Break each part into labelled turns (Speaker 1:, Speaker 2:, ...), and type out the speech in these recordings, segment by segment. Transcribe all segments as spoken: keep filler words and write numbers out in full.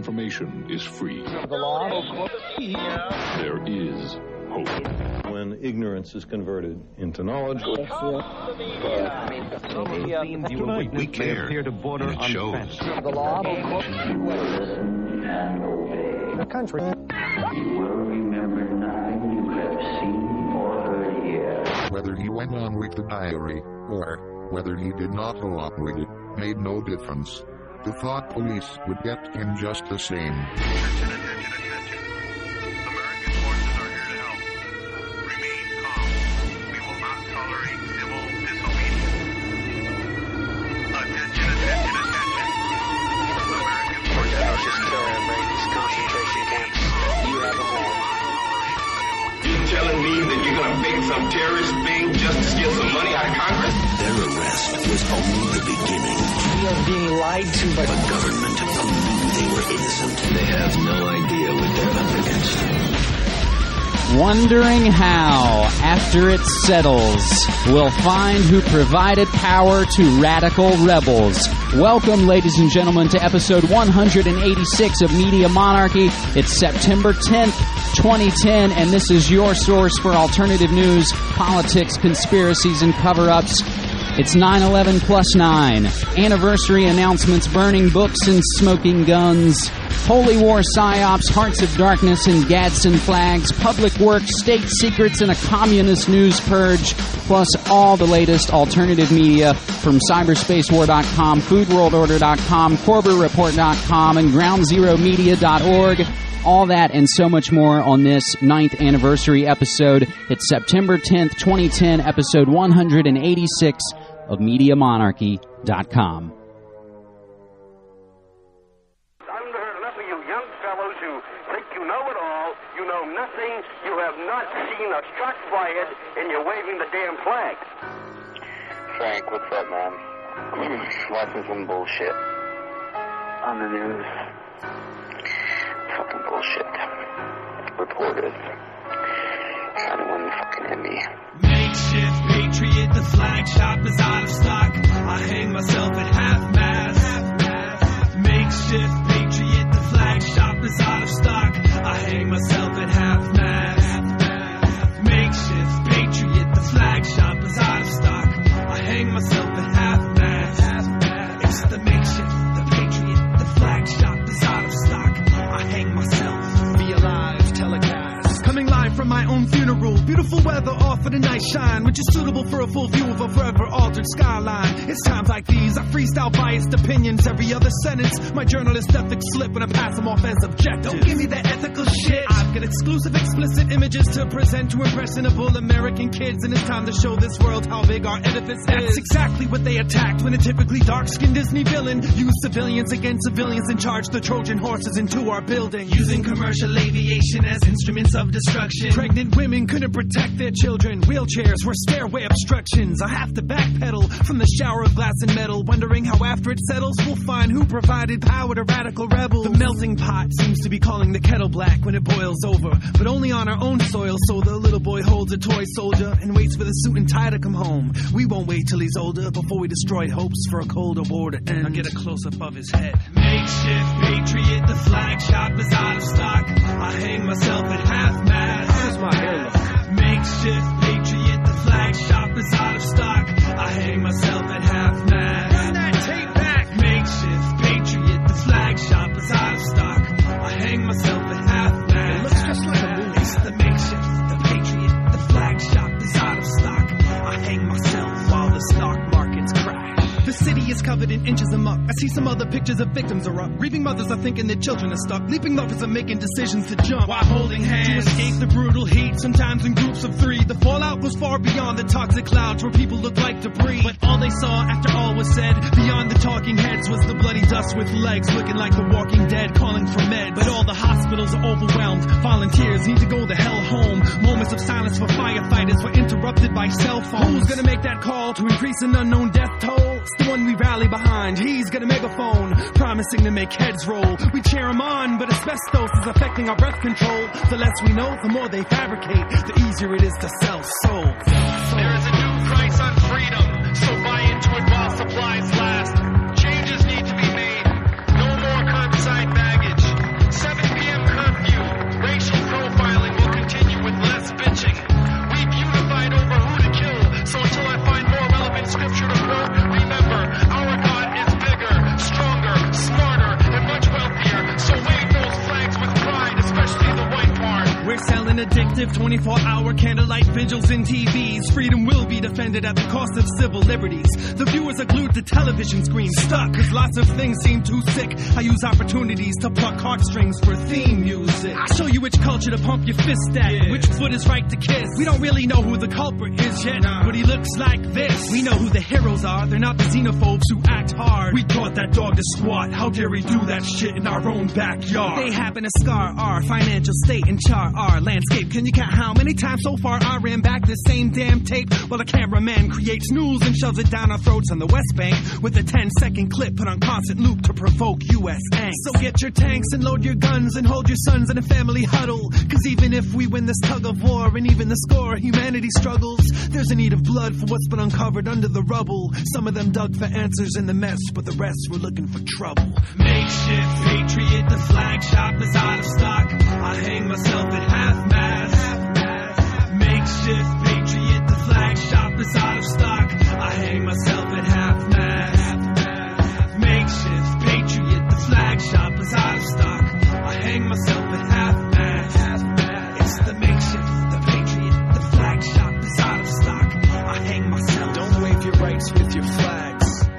Speaker 1: information is free.
Speaker 2: The law.
Speaker 1: There is hope.
Speaker 3: When ignorance is converted into knowledge.
Speaker 4: We care.
Speaker 5: Appear to border
Speaker 4: and it shows.
Speaker 2: The law.
Speaker 5: The country.
Speaker 6: You will remember nothing you have seen or heard here.
Speaker 7: Whether he went on with the diary, or whether he did not go on with it, made no difference. The thought police would get him just the same.
Speaker 8: Attention, attention, attention. American forces are here to help. Remain calm. We will not tolerate civil disobedience. Attention, attention, attention. American forces are here to help.
Speaker 9: These concentration camps. You have a home.
Speaker 10: You telling me that you're going to fake some terrorist thing just to steal some money out of Congress?
Speaker 11: Their arrest was only the beginning.
Speaker 2: We are being lied to by
Speaker 11: the government who knew they were innocent. They have no idea what they're up against.
Speaker 12: Wondering how, after it settles, we'll find who provided power to radical rebels. Welcome, ladies and gentlemen, to episode one hundred eighty-six of Media Monarchy. It's September tenth, twenty ten, and this is your source for alternative news, politics, conspiracies, and cover-ups. It's nine eleven plus nine. Anniversary announcements, burning books and smoking guns. Holy War psyops, Hearts of Darkness and Gadsden flags. Public works, state secrets, and a communist news purge. Plus all the latest alternative media from cyberspace war dot com, food world order dot com, Korber report dot com, and ground zero media dot org. All that and so much more on this ninth anniversary episode. It's September tenth, twenty ten, episode one hundred eighty-six of media monarchy dot com.
Speaker 8: Unheard enough of you young fellows who think you know it all. You know nothing. You have not seen a shot fired, and you're waving the damn flag.
Speaker 9: Frank, what's up, man? Watching some bullshit on the news. Fucking bullshit. Reporters trying to win the fucking Emmy.
Speaker 13: Makeshift patriot, the flag shop is out of stock. I hang myself at half-mast. Makeshift patriot, the flag shop is out of stock. I hang myself at half-mast. Makeshift patriot, the flag shop is out of stock. I hang myself at half-mast. It's the makeshift, the patriot, the flag shop is out of stock. I hang myself. Be alive, telecast. Coming live from my own funeral. Beautiful weather offered a nice shine, which is suitable for a full view of a forever altered skyline. It's times like these I freestyle biased opinions. Every other sentence, my journalist ethics slip when I pass them off as objective. Don't give me that ethical shit. I've got exclusive explicit images to present to impressionable American kids, and it's time to show this world how big our edifice is. That's exactly what they attacked when a typically dark-skinned Disney villain used civilians against civilians and charged the Trojan horses into our building, using commercial aviation as instruments of destruction. Pregnant women couldn't protect their children. Wheelchairs were stairway obstructions. I have to backpedal from the shower of glass and metal, wondering how after it settles we'll find who provided power to radical rebels. The melting pot seems to be calling the kettle black when it boils over, but only on our own soil. So the little boy holds a toy soldier and waits for the suit and tie to come home. We won't wait till he's older before we destroy hopes for a colder war to end. I'll get a close-up of his head. Makeshift patriot, the flag shop is out of stock. I hang myself at half-mast.
Speaker 2: How's my hair look?
Speaker 13: Makeshift patriot, the flag shop is out of stock. I hang myself at half-mast. Run that tape back. Makeshift patriot, the flag shop is out of stock. I hang myself at half-mast. It looks just like a movie. It's the makeshift, the patriot, the flag shop is out of stock. I hang myself while the stock markets crash. The city is covered in inches of muck. I see some other pictures of victims are up. Grieving mothers are thinking their children are stuck. Leaping lovers are making decisions to jump while holding hands to escape the brutal heat, sometimes in groups of three. The fallout was far beyond the toxic clouds where people looked like debris. But all they saw after all was said, beyond the talking heads, was the bloody dust with legs looking like the Walking Dead calling for meds. But all the hospitals are overwhelmed. Volunteers need to go the hell home. Moments of silence for firefighters were interrupted by cell phones. Who's gonna make that call to increase an unknown death toll? It's the one we rally behind. He's got a megaphone promising to make heads roll. We cheer him on, but asbestos is affecting our breath control. The less we know, the more they fabricate, the easier it is to sell souls.
Speaker 8: There is a new price on freedom, so buy into it while supplies last. Changes need to be made. No more curbside baggage.
Speaker 13: addictive twenty-four hour candlelight vigils in T Vs. Freedom will be defended at the cost of civil liberties. The viewers are glued to television screens, stuck, cause lots of things seem too sick. I use opportunities to pluck heartstrings for theme music. I show you which culture to pump your fist at, yeah. Which foot is right to kiss. We don't really know who the culprit is yet, nah. But he looks like this. We know who the heroes are, they're not the xenophobes who act hard. We taught that dog to squat, how dare he do that shit in our own backyard. They happen to scar our financial state and char our landscape. Can you count how many times so far I ran back this same damn tape? While a cameraman creates news and shoves it down our throats on the West Bank with a ten second clip put on constant loop to provoke U S angst. So get your tanks and load your guns and hold your sons in a family huddle. Cause even if we win this tug of war and even the score, humanity struggles. There's a need of blood for what's been uncovered under the rubble. Some of them dug for answers in the mess, but the rest were looking for trouble. Makeshift patriot, the flag shop is out of stock. I hang myself at half-mast. Makeshift patriot, the flag shop is out of stock. I hang myself at half-mast. Makeshift patriot, the flag shop is out of stock. I hang myself at half-mast. It's the makeshift, the patriot, the flag shop is out of stock. I hang myself. Don't wave your rights with your flags.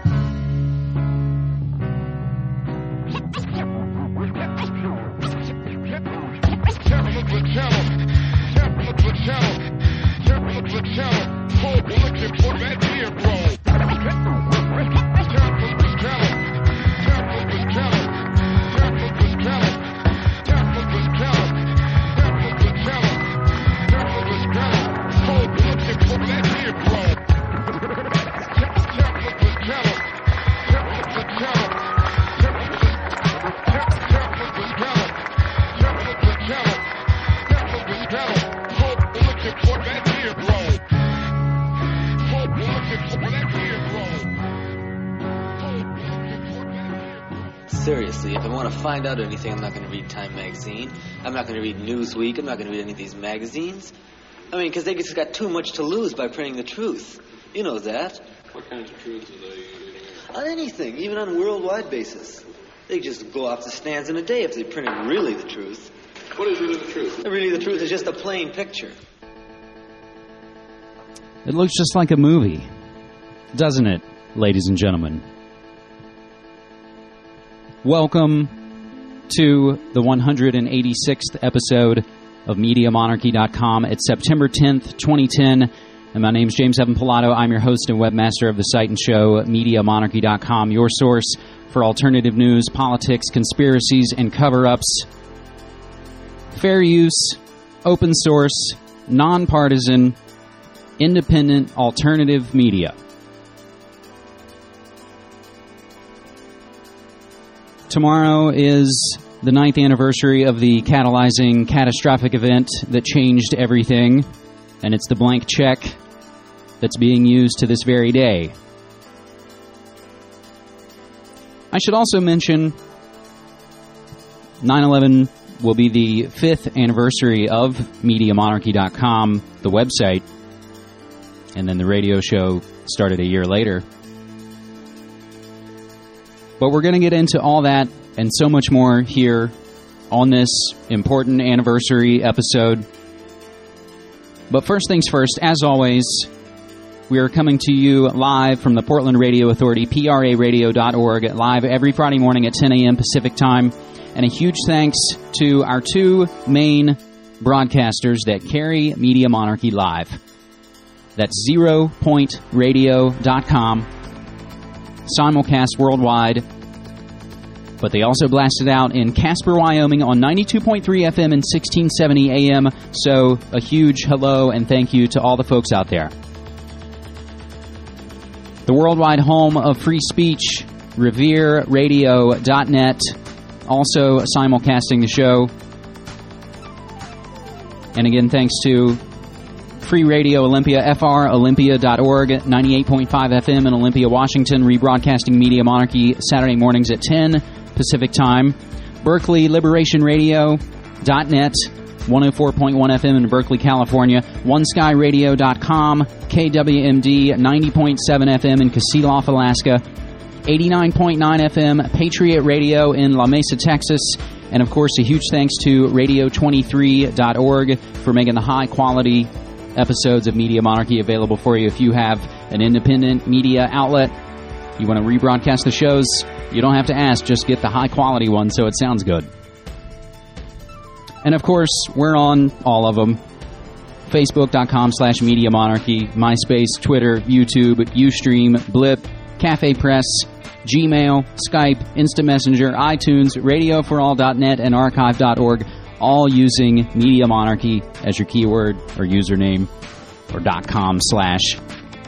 Speaker 5: Seriously, if I want to find out anything, I'm not going to read Time magazine. I'm not going to read Newsweek. I'm not going to read any of these magazines. I mean, because they just got too much to lose by printing the truth. You know that.
Speaker 14: What kinds of truths are they using?
Speaker 5: On anything, even on a worldwide basis. They just go off the stands in a day if they printed really the truth.
Speaker 14: What is really the truth?
Speaker 5: Really the truth is just a plain picture.
Speaker 12: It looks just like a movie, doesn't it, ladies and gentlemen? Welcome to the one hundred eighty-sixth episode of Media Monarchy dot com. It's September tenth, twenty ten, and my name's James Evan Pilato. I'm your host and webmaster of the site and show, Media Monarchy dot com, your source for alternative news, politics, conspiracies, and cover-ups. Fair use, open source, nonpartisan, independent, alternative media. Tomorrow is the ninth anniversary of the catalyzing catastrophic event that changed everything, and it's the blank check that's being used to this very day. I should also mention nine eleven will be the fifth anniversary of Media Monarchy dot com, the website, and then the radio show started a year later. But we're going to get into all that and so much more here on this important anniversary episode. But first things first, as always, we are coming to you live from the Portland Radio Authority, P R A radio dot org, live every Friday morning at ten a.m. Pacific Time. And a huge thanks to our two main broadcasters that carry Media Monarchy live. That's zero point radio dot com. Simulcast worldwide, but they also blast it out in Casper, Wyoming on ninety-two point three F M and sixteen seventy A M, so a huge hello and thank you to all the folks out there. The worldwide home of free speech, revere radio dot net, also simulcasting the show. And again, thanks to Free Radio Olympia, F R Olympia dot org, ninety-eight point five F M in Olympia, Washington, rebroadcasting Media Monarchy Saturday mornings at ten Pacific Time. Berkeley Liberation Radio dot net, one oh four point one F M in Berkeley, California. one sky radio dot com, K W M D, ninety point seven F M in Kasilof, Alaska. eighty-nine point nine F M Patriot Radio in La Mesa, Texas. And, of course, a huge thanks to radio twenty-three dot org for making the high-quality episodes of Media Monarchy available for you. If you have an independent media outlet, you want to rebroadcast the shows, you don't have to ask. Just get the high-quality one so it sounds good. And, of course, we're on all of them. Facebook.com slash Media Monarchy, MySpace, Twitter, YouTube, Ustream, Blip, Cafe Press, Gmail, Skype, Instant Messenger, iTunes, radio for all dot net, and archive dot org, all using Media Monarchy as your keyword or username or .com slash.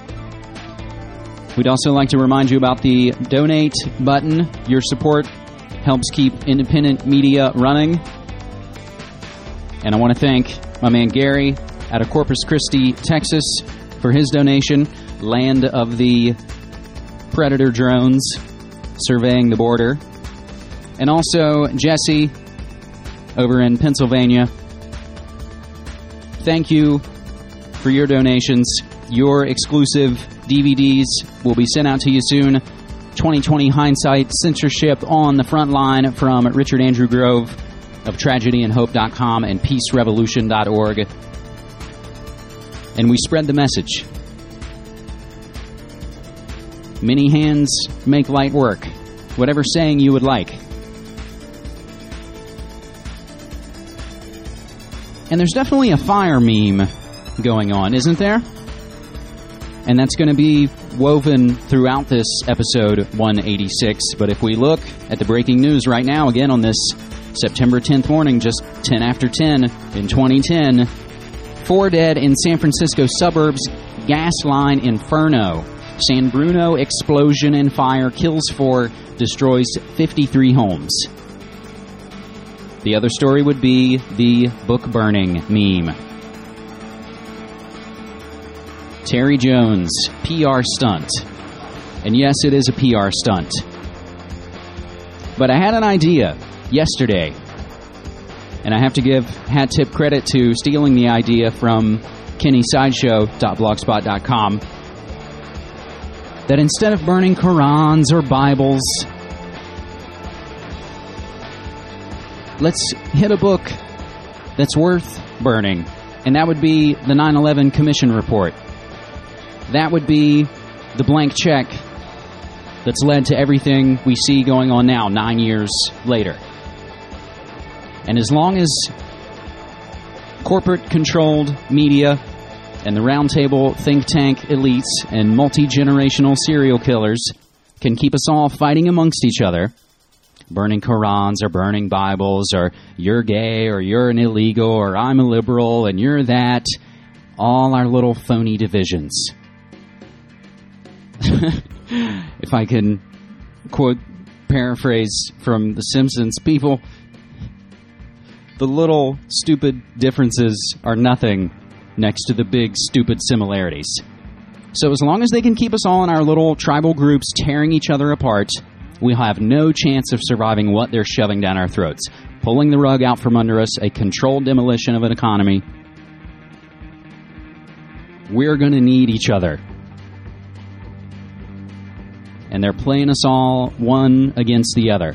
Speaker 12: We'd also like to remind you about the donate button. Your support helps keep independent media running. And I want to thank my man Gary out of Corpus Christi, Texas, for his donation. Land of the Predator drones surveying the border. And also Jesse over in Pennsylvania. Thank you for your donations. Your exclusive D V Ds will be sent out to you soon. twenty twenty Hindsight Censorship on the Front Line from Richard Andrew Grove of tragedy and hope dot com and peace revolution dot org. And we spread the message. Many hands make light work. Whatever saying you would like. And there's definitely a fire meme going on, isn't there? And that's going to be woven throughout this episode one eighty-six. But if we look at the breaking news right now, again on this September tenth morning, just ten after ten in twenty ten, four dead in San Francisco suburbs, gas line inferno. San Bruno explosion and fire kills four, destroys fifty-three homes. The other story would be the book burning meme. Terry Jones, P R stunt. And yes, it is a P R stunt. But I had an idea yesterday, and I have to give hat tip credit to stealing the idea from kenny sideshow dot blogspot dot com, that instead of burning Qurans or Bibles, let's hit a book that's worth burning, and that would be the nine eleven Commission Report. That would be the blank check that's led to everything we see going on now, nine years later. And as long as corporate-controlled media and the roundtable think tank elites and multi-generational serial killers can keep us all fighting amongst each other, burning Qurans or burning Bibles, or you're gay or you're an illegal or I'm a liberal and you're that, all our little phony divisions. If I can quote, paraphrase from The Simpsons, people, the little stupid differences are nothing next to the big stupid similarities. So as long as they can keep us all in our little tribal groups tearing each other apart, we'll have no chance of surviving what they're shoving down our throats. Pulling the rug out from under us, a controlled demolition of an economy. We're going to need each other. And they're playing us all one against the other.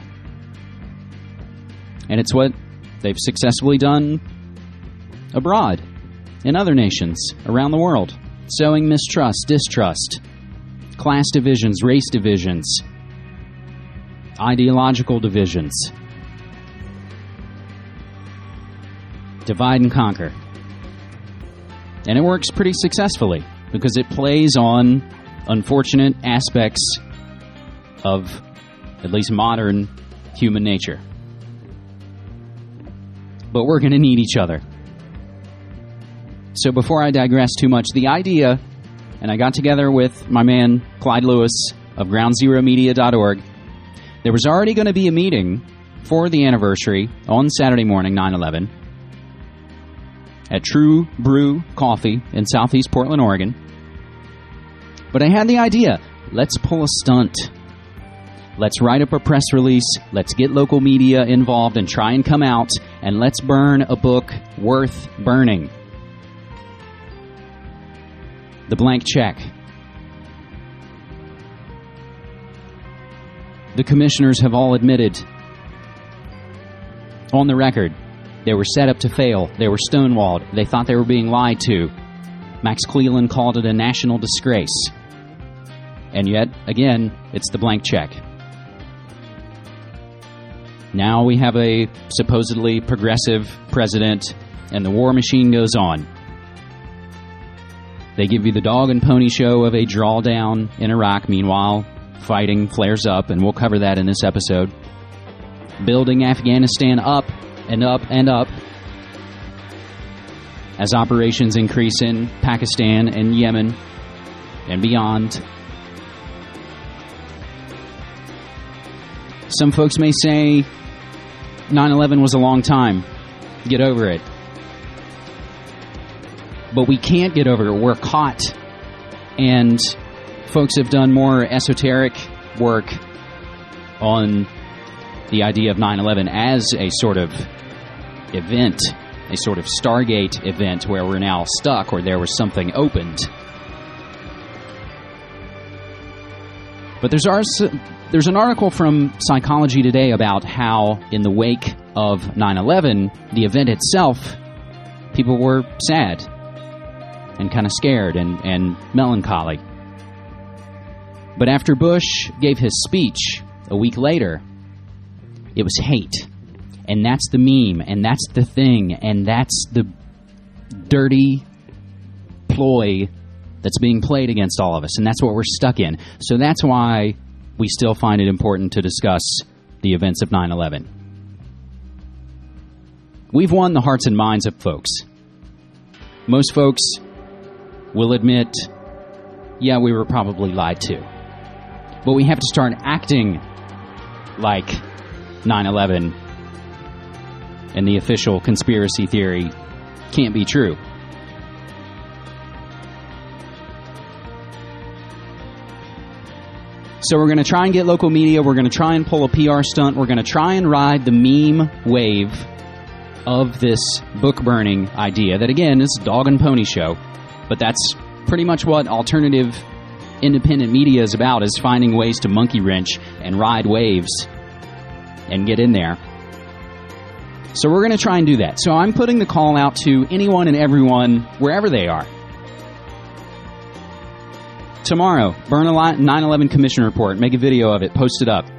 Speaker 12: And it's what they've successfully done abroad, in other nations around the world. Sowing mistrust, distrust, class divisions, race divisions, ideological divisions. Divide and conquer. And it works pretty successfully because it plays on unfortunate aspects of at least modern human nature. But we're going to need each other. So before I digress too much, the idea, and I got together with my man Clyde Lewis of ground zero media dot org, there was already going to be a meeting for the anniversary on Saturday morning, nine eleven, at True Brew Coffee in Southeast Portland, Oregon. But I had the idea, let's pull a stunt. Let's write up a press release, let's get local media involved and try and come out, and let's burn a book worth burning. The blank check. The commissioners have all admitted on the record. They were set up to fail. They were stonewalled. They thought they were being lied to. Max Cleland called it a national disgrace. And yet, again, it's the blank check. Now we have a supposedly progressive president, and the war machine goes on. They give you the dog and pony show of a drawdown in Iraq. Meanwhile, fighting flares up, and we'll cover that in this episode. Building Afghanistan up and up and up as operations increase in Pakistan and Yemen and beyond. Some folks may say nine eleven was a long time. Get over it. But we can't get over it. We're caught. And folks have done more esoteric work on the idea of nine eleven as a sort of event, a sort of Stargate event where we're now stuck or there was something opened. But there's also, there's an article from Psychology Today about how in the wake of nine eleven, the event itself, people were sad and kind of scared and, and melancholy. But after Bush gave his speech a week later, it was hate. And that's the meme, and that's the thing, and that's the dirty ploy that's being played against all of us, and that's what we're stuck in. So that's why we still find it important to discuss the events of nine eleven. We've won the hearts and minds of folks. Most folks will admit, yeah, we were probably lied to. But we have to start acting like nine eleven and the official conspiracy theory can't be true. So we're going to try and get local media. We're going to try and pull a P R stunt. We're going to try and ride the meme wave of this book-burning idea that, again, is a dog and pony show. But that's pretty much what alternative independent media is about, is finding ways to monkey wrench and ride waves and get in there. So we're going to try and do that. So I'm putting the call out to anyone and everyone, wherever they are. Tomorrow, burn a nine eleven Commission report. Make a video of it. Post it up.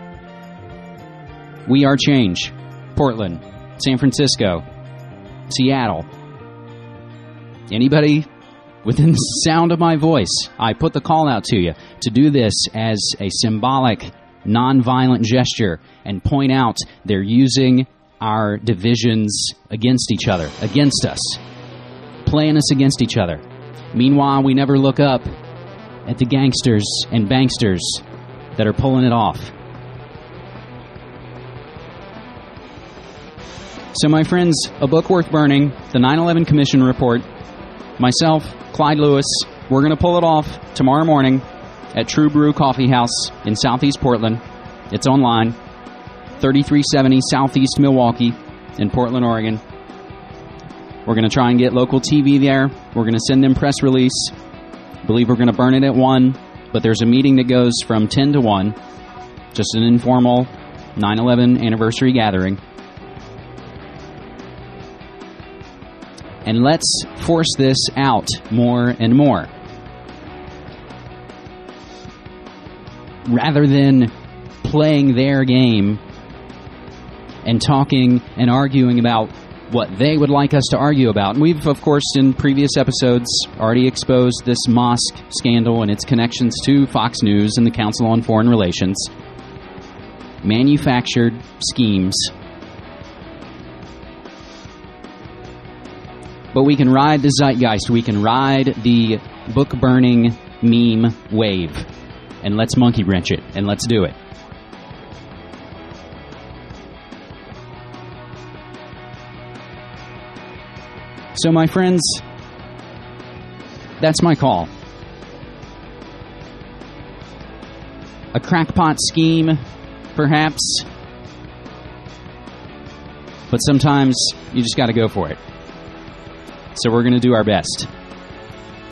Speaker 12: We Are Change. Portland. San Francisco. Seattle. Anybody within the sound of my voice, I put the call out to you to do this as a symbolic, nonviolent gesture and point out they're using our divisions against each other, against us, playing us against each other. Meanwhile, we never look up at the gangsters and banksters that are pulling it off. So, my friends, a book worth burning, the nine eleven Commission report. Myself, Clyde Lewis, we're going to pull it off tomorrow morning at True Brew Coffee House in Southeast Portland. It's online, thirty-three seventy Southeast Milwaukee in Portland, Oregon. We're going to try and get local T V there. We're going to send them press release. I believe we're going to burn it at one, but there's a meeting that goes from ten to one, just an informal nine eleven anniversary gathering. And let's force this out more and more. Rather than playing their game and talking and arguing about what they would like us to argue about. And we've, of course, in previous episodes already exposed this mosque scandal and its connections to Fox News and the Council on Foreign Relations. Manufactured schemes. But we can ride the zeitgeist. We can ride the book-burning meme wave. And let's monkey wrench it. And let's do it. So, my friends, that's my call. A crackpot scheme, perhaps. But sometimes you just got to go for it. So we're going to do our best.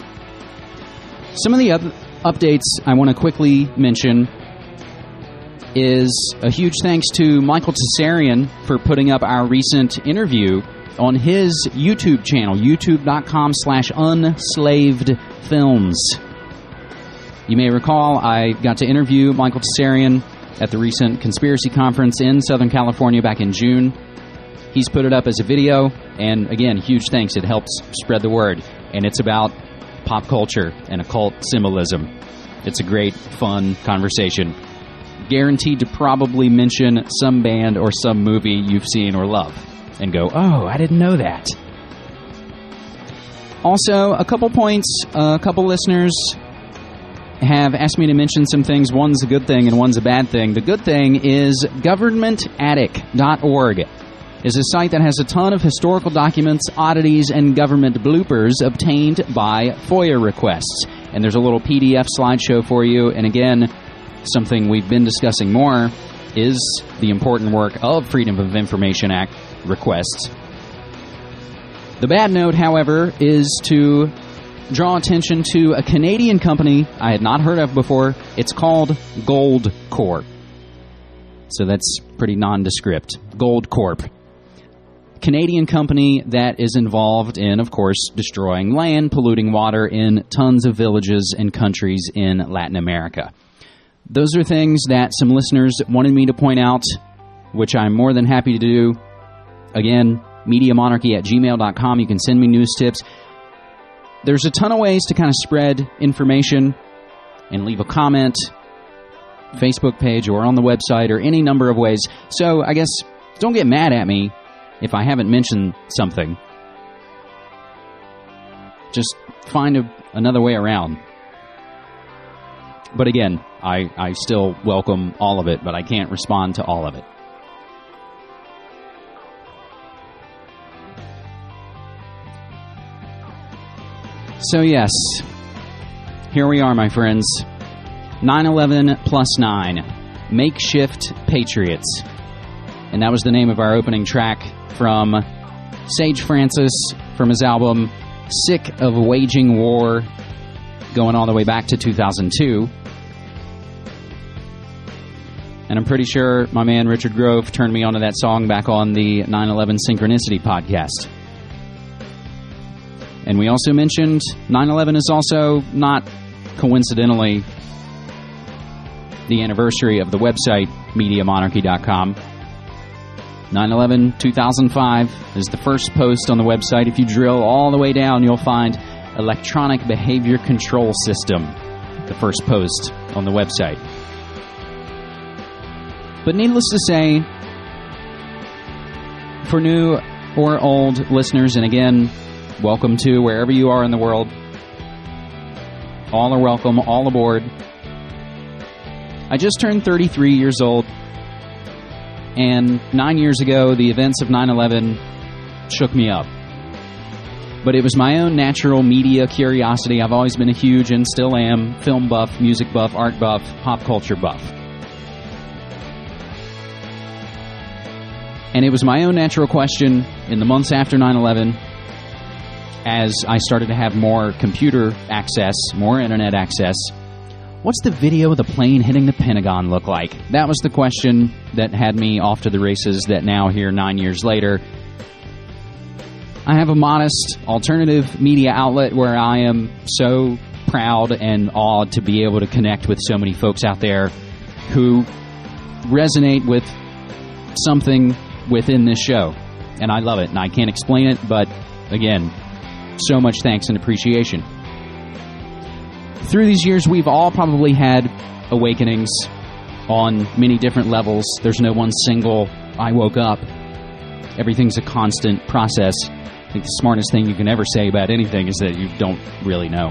Speaker 12: Some of the up- updates I want to quickly mention is a huge thanks to Michael Tsarian for putting up our recent interview on his YouTube channel, youtube.com slash unslaved films. You may recall I got to interview Michael Tsarian at the recent conspiracy conference in Southern California back in June. He's put it up as a video, and again, huge thanks. It helps spread the word, and it's about pop culture and occult symbolism. It's a great, fun conversation. Guaranteed to probably mention some band or some movie you've seen or love and go, oh, I didn't know that. Also, a couple points, a couple listeners have asked me to mention some things. One's a good thing and one's a bad thing. The good thing is government attic dot org is a site that has a ton of historical documents, oddities, and government bloopers obtained by FOIA requests. And there's a little P D F slideshow for you. And again, something we've been discussing more is the important work of Freedom of Information Act requests. The bad note, however, is to draw attention to a Canadian company I had not heard of before. It's called Goldcorp. So that's pretty nondescript. Goldcorp. Canadian company that is involved in, of course, destroying land, polluting water in tons of villages and countries in Latin America. Those are things that some listeners wanted me to point out, which I'm more than happy to do. Again, media monarchy at gmail dot com. You can send me news tips. There's a ton of ways to kind of spread information and leave a comment, Facebook page or on the website or any number of ways. So I guess don't get mad at me if I haven't mentioned something. Just find a, another way around. But again, I, I still welcome all of it, but I can't respond to all of it. So yes, here we are, my friends. nine eleven plus nine, Makeshift Patriots. And that was the name of our opening track from Sage Francis from his album Sick of Waging War, going all the way back to two thousand two. And I'm pretty sure my man Richard Grove turned me onto that song back on the nine eleven Synchronicity podcast. And we also mentioned nine eleven is also, not coincidentally, the anniversary of the website media monarchy dot com. nine eleven two thousand five is the first post on the website. If you drill all the way down, you'll find Electronic Behavior Control System, the first post on the website. But needless to say, for new or old listeners, and again, welcome to wherever you are in the world. All are welcome, all aboard. I just turned thirty-three years old, and nine years ago, the events of nine eleven shook me up. But it was my own natural media curiosity. I've always been a huge, and still am, film buff, music buff, art buff, pop culture buff. And it was my own natural question in the months after nine eleven, as I started to have more computer access, more internet access, what's the video of the plane hitting the Pentagon look like? That was the question that had me off to the races that now, here nine years later, I have a modest alternative media outlet where I am so proud and awed to be able to connect with so many folks out there who resonate with something within this show. And I love it, and I can't explain it, but again, so much thanks and appreciation. Through these years, we've all probably had awakenings on many different levels. There's no one single, I woke up. Everything's a constant process. I think the smartest thing you can ever say about anything is that you don't really know.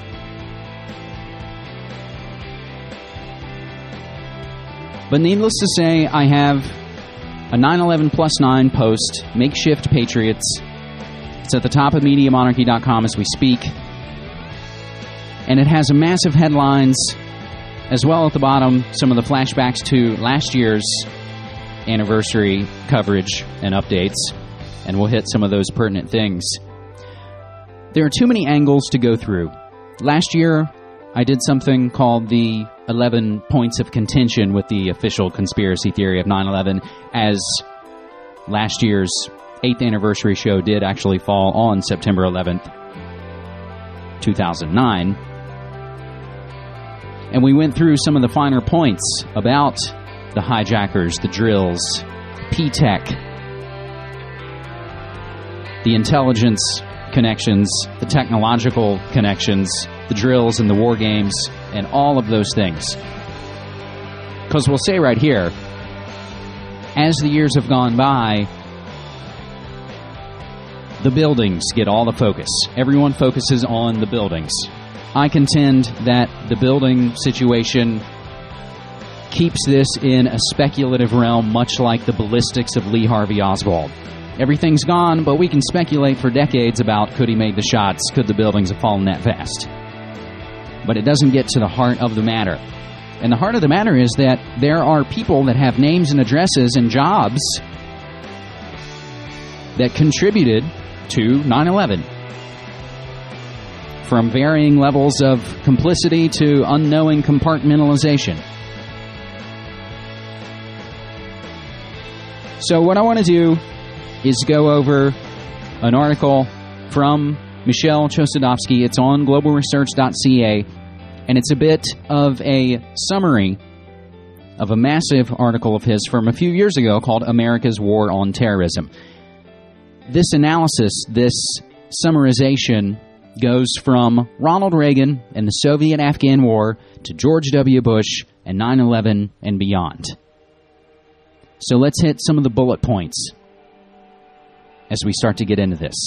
Speaker 12: But needless to say, I have a nine eleven plus nine post, Makeshift Patriots. It's at the top of media monarchy dot com as we speak. And it has a massive headlines, as well at the bottom, some of the flashbacks to last year's anniversary coverage and updates. And we'll hit some of those pertinent things. There are too many angles to go through. Last year, I did something called the eleven points of contention with the official conspiracy theory of nine eleven, as last year's eighth anniversary show did actually fall on September eleventh, two thousand nine. And we went through some of the finer points about the hijackers, the drills, P-Tech, the intelligence connections, the technological connections, the drills and the war games, and all of those things. Because we'll say right here, as the years have gone by, the buildings get all the focus. Everyone focuses on the buildings. I contend that the building situation keeps this in a speculative realm, much like the ballistics of Lee Harvey Oswald. Everything's gone, but we can speculate for decades about could he made the shots, could the buildings have fallen that fast. But it doesn't get to the heart of the matter. And the heart of the matter is that there are people that have names and addresses and jobs that contributed to nine eleven. From varying levels of complicity to unknowing compartmentalization. So what I want to do is go over an article from Michelle Chossudovsky. It's on global research dot c a, and it's a bit of a summary of a massive article of his from a few years ago called America's War on Terrorism. This analysis, this summarization, goes from Ronald Reagan and the Soviet-Afghan War to George W. Bush and nine eleven and beyond. So let's hit some of the bullet points as we start to get into this.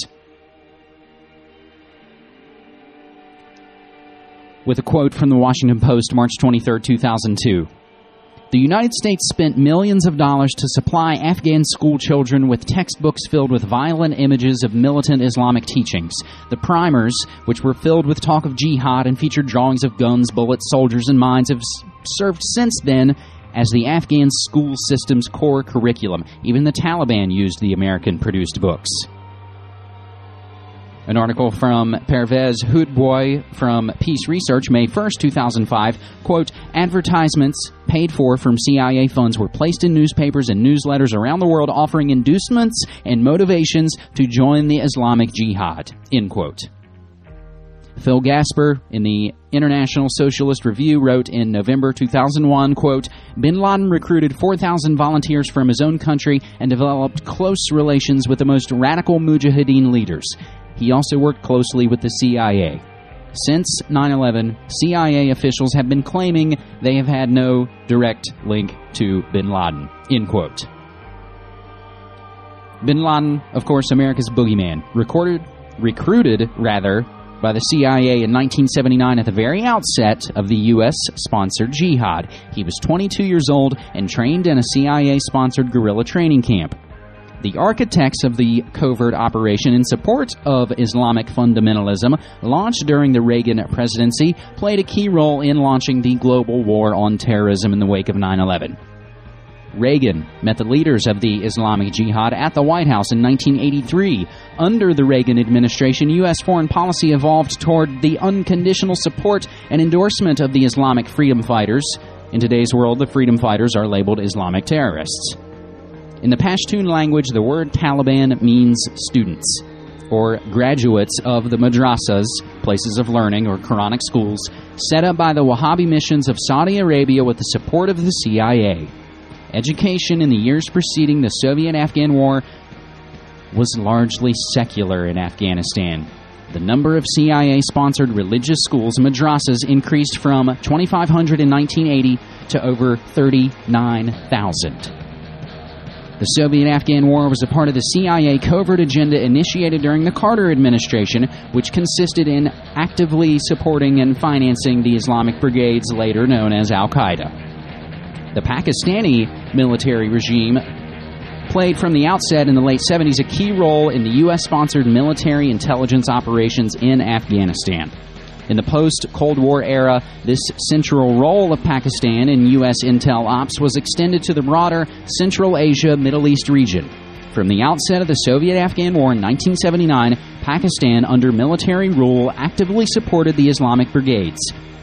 Speaker 12: With a quote from the Washington Post, March twenty-third, two thousand two. The United States spent millions of dollars to supply Afghan school children with textbooks filled with violent images of militant Islamic teachings. The primers, which were filled with talk of jihad and featured drawings of guns, bullets, soldiers, and mines, have served since then as the Afghan school system's core curriculum. Even the Taliban used the American-produced books. An article from Pervez Hoodboy from Peace Research, May first, two thousand five, quote, advertisements paid for from C I A funds were placed in newspapers and newsletters around the world offering inducements and motivations to join the Islamic Jihad, end quote. Phil Gasper in the International Socialist Review wrote in November two thousand one, quote, Bin Laden recruited four thousand volunteers from his own country and developed close relations with the most radical mujahideen leaders. He also worked closely with the C I A. Since nine eleven, C I A officials have been claiming they have had no direct link to Bin Laden, end quote. Bin Laden, of course, America's boogeyman, recorded, recruited, rather, by the C I A in nineteen seventy-nine at the very outset of the U S-sponsored jihad. He was twenty-two years old and trained in a C I A-sponsored guerrilla training camp. The architects of the covert operation in support of Islamic fundamentalism, launched during the Reagan presidency, played a key role in launching the global war on terrorism in the wake of nine eleven. Reagan met the leaders of the Islamic Jihad at the White House in nineteen eighty-three. Under the Reagan administration, U S foreign policy evolved toward the unconditional support and endorsement of the Islamic freedom fighters. In today's world, the freedom fighters are labeled Islamic terrorists. In the Pashtun language, the word Taliban means students, or graduates of the madrasas, places of learning, or Quranic schools, set up by the Wahhabi missions of Saudi Arabia with the support of the C I A. Education in the years preceding the Soviet-Afghan War was largely secular in Afghanistan. The number of C I A-sponsored religious schools, madrasas, increased from twenty-five hundred in nineteen eighty to over thirty-nine thousand. The Soviet-Afghan War was a part of the C I A covert agenda initiated during the Carter administration, which consisted in actively supporting and financing the Islamic brigades later known as Al-Qaeda. The Pakistani military regime played from the outset in the late seventies a key role in the U S-sponsored military intelligence operations in Afghanistan. In the post-Cold War era, this central role of Pakistan in U S intel ops was extended to the broader Central Asia Middle East region. From the outset of the Soviet-Afghan War in nineteen seventy-nine, Pakistan, under military rule, actively supported the Islamic brigades.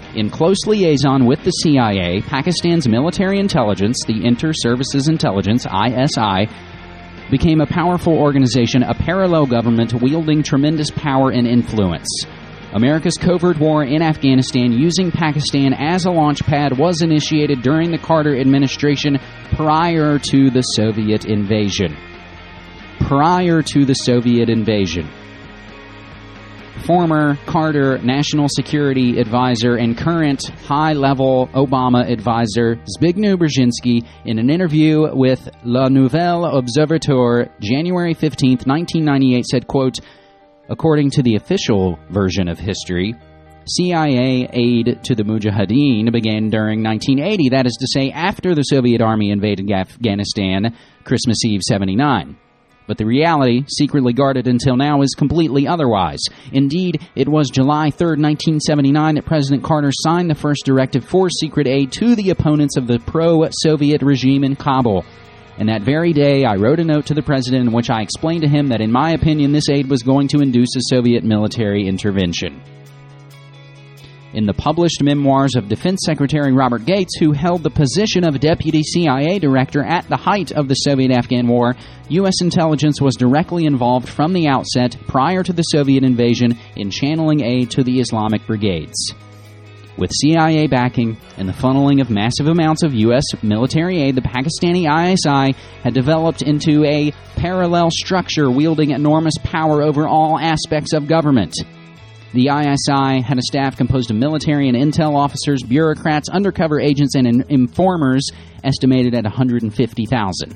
Speaker 12: in close liaison with the C I A, Pakistan's military intelligence, the Inter-Services Intelligence, I S I, became a powerful organization, a parallel government wielding tremendous power and influence. America's covert war in Afghanistan using Pakistan as a launch pad was initiated during the Carter administration prior to the Soviet invasion. Prior to the Soviet invasion. Former Carter National Security Advisor and current high-level Obama advisor Zbigniew Brzezinski, in an interview with La Nouvelle Observateur, January fifteenth, nineteen ninety-eight, said, quote, according to the official version of history, C I A aid to the Mujahideen began during nineteen eighty, that is to say, after the Soviet Army invaded Afghanistan, Christmas Eve seventy-nine. But the reality, secretly guarded until now, is completely otherwise. Indeed, it was July third, nineteen seventy-nine, that President Carter signed the first directive for secret aid to the opponents of the pro-Soviet regime in Kabul. And that very day, I wrote a note to the president in which I explained to him that, in my opinion, this aid was going to induce a Soviet military intervention. In the published memoirs of Defense Secretary Robert Gates, who held the position of Deputy C I A Director at the height of the Soviet-Afghan War, U S intelligence was directly involved from the outset, prior to the Soviet invasion, in channeling aid to the Islamic brigades. With C I A backing and the funneling of massive amounts of U S military aid, the Pakistani I S I had developed into a parallel structure wielding enormous power over all aspects of government. The I S I had a staff composed of military and intel officers, bureaucrats, undercover agents, and in- informers estimated at one hundred fifty thousand.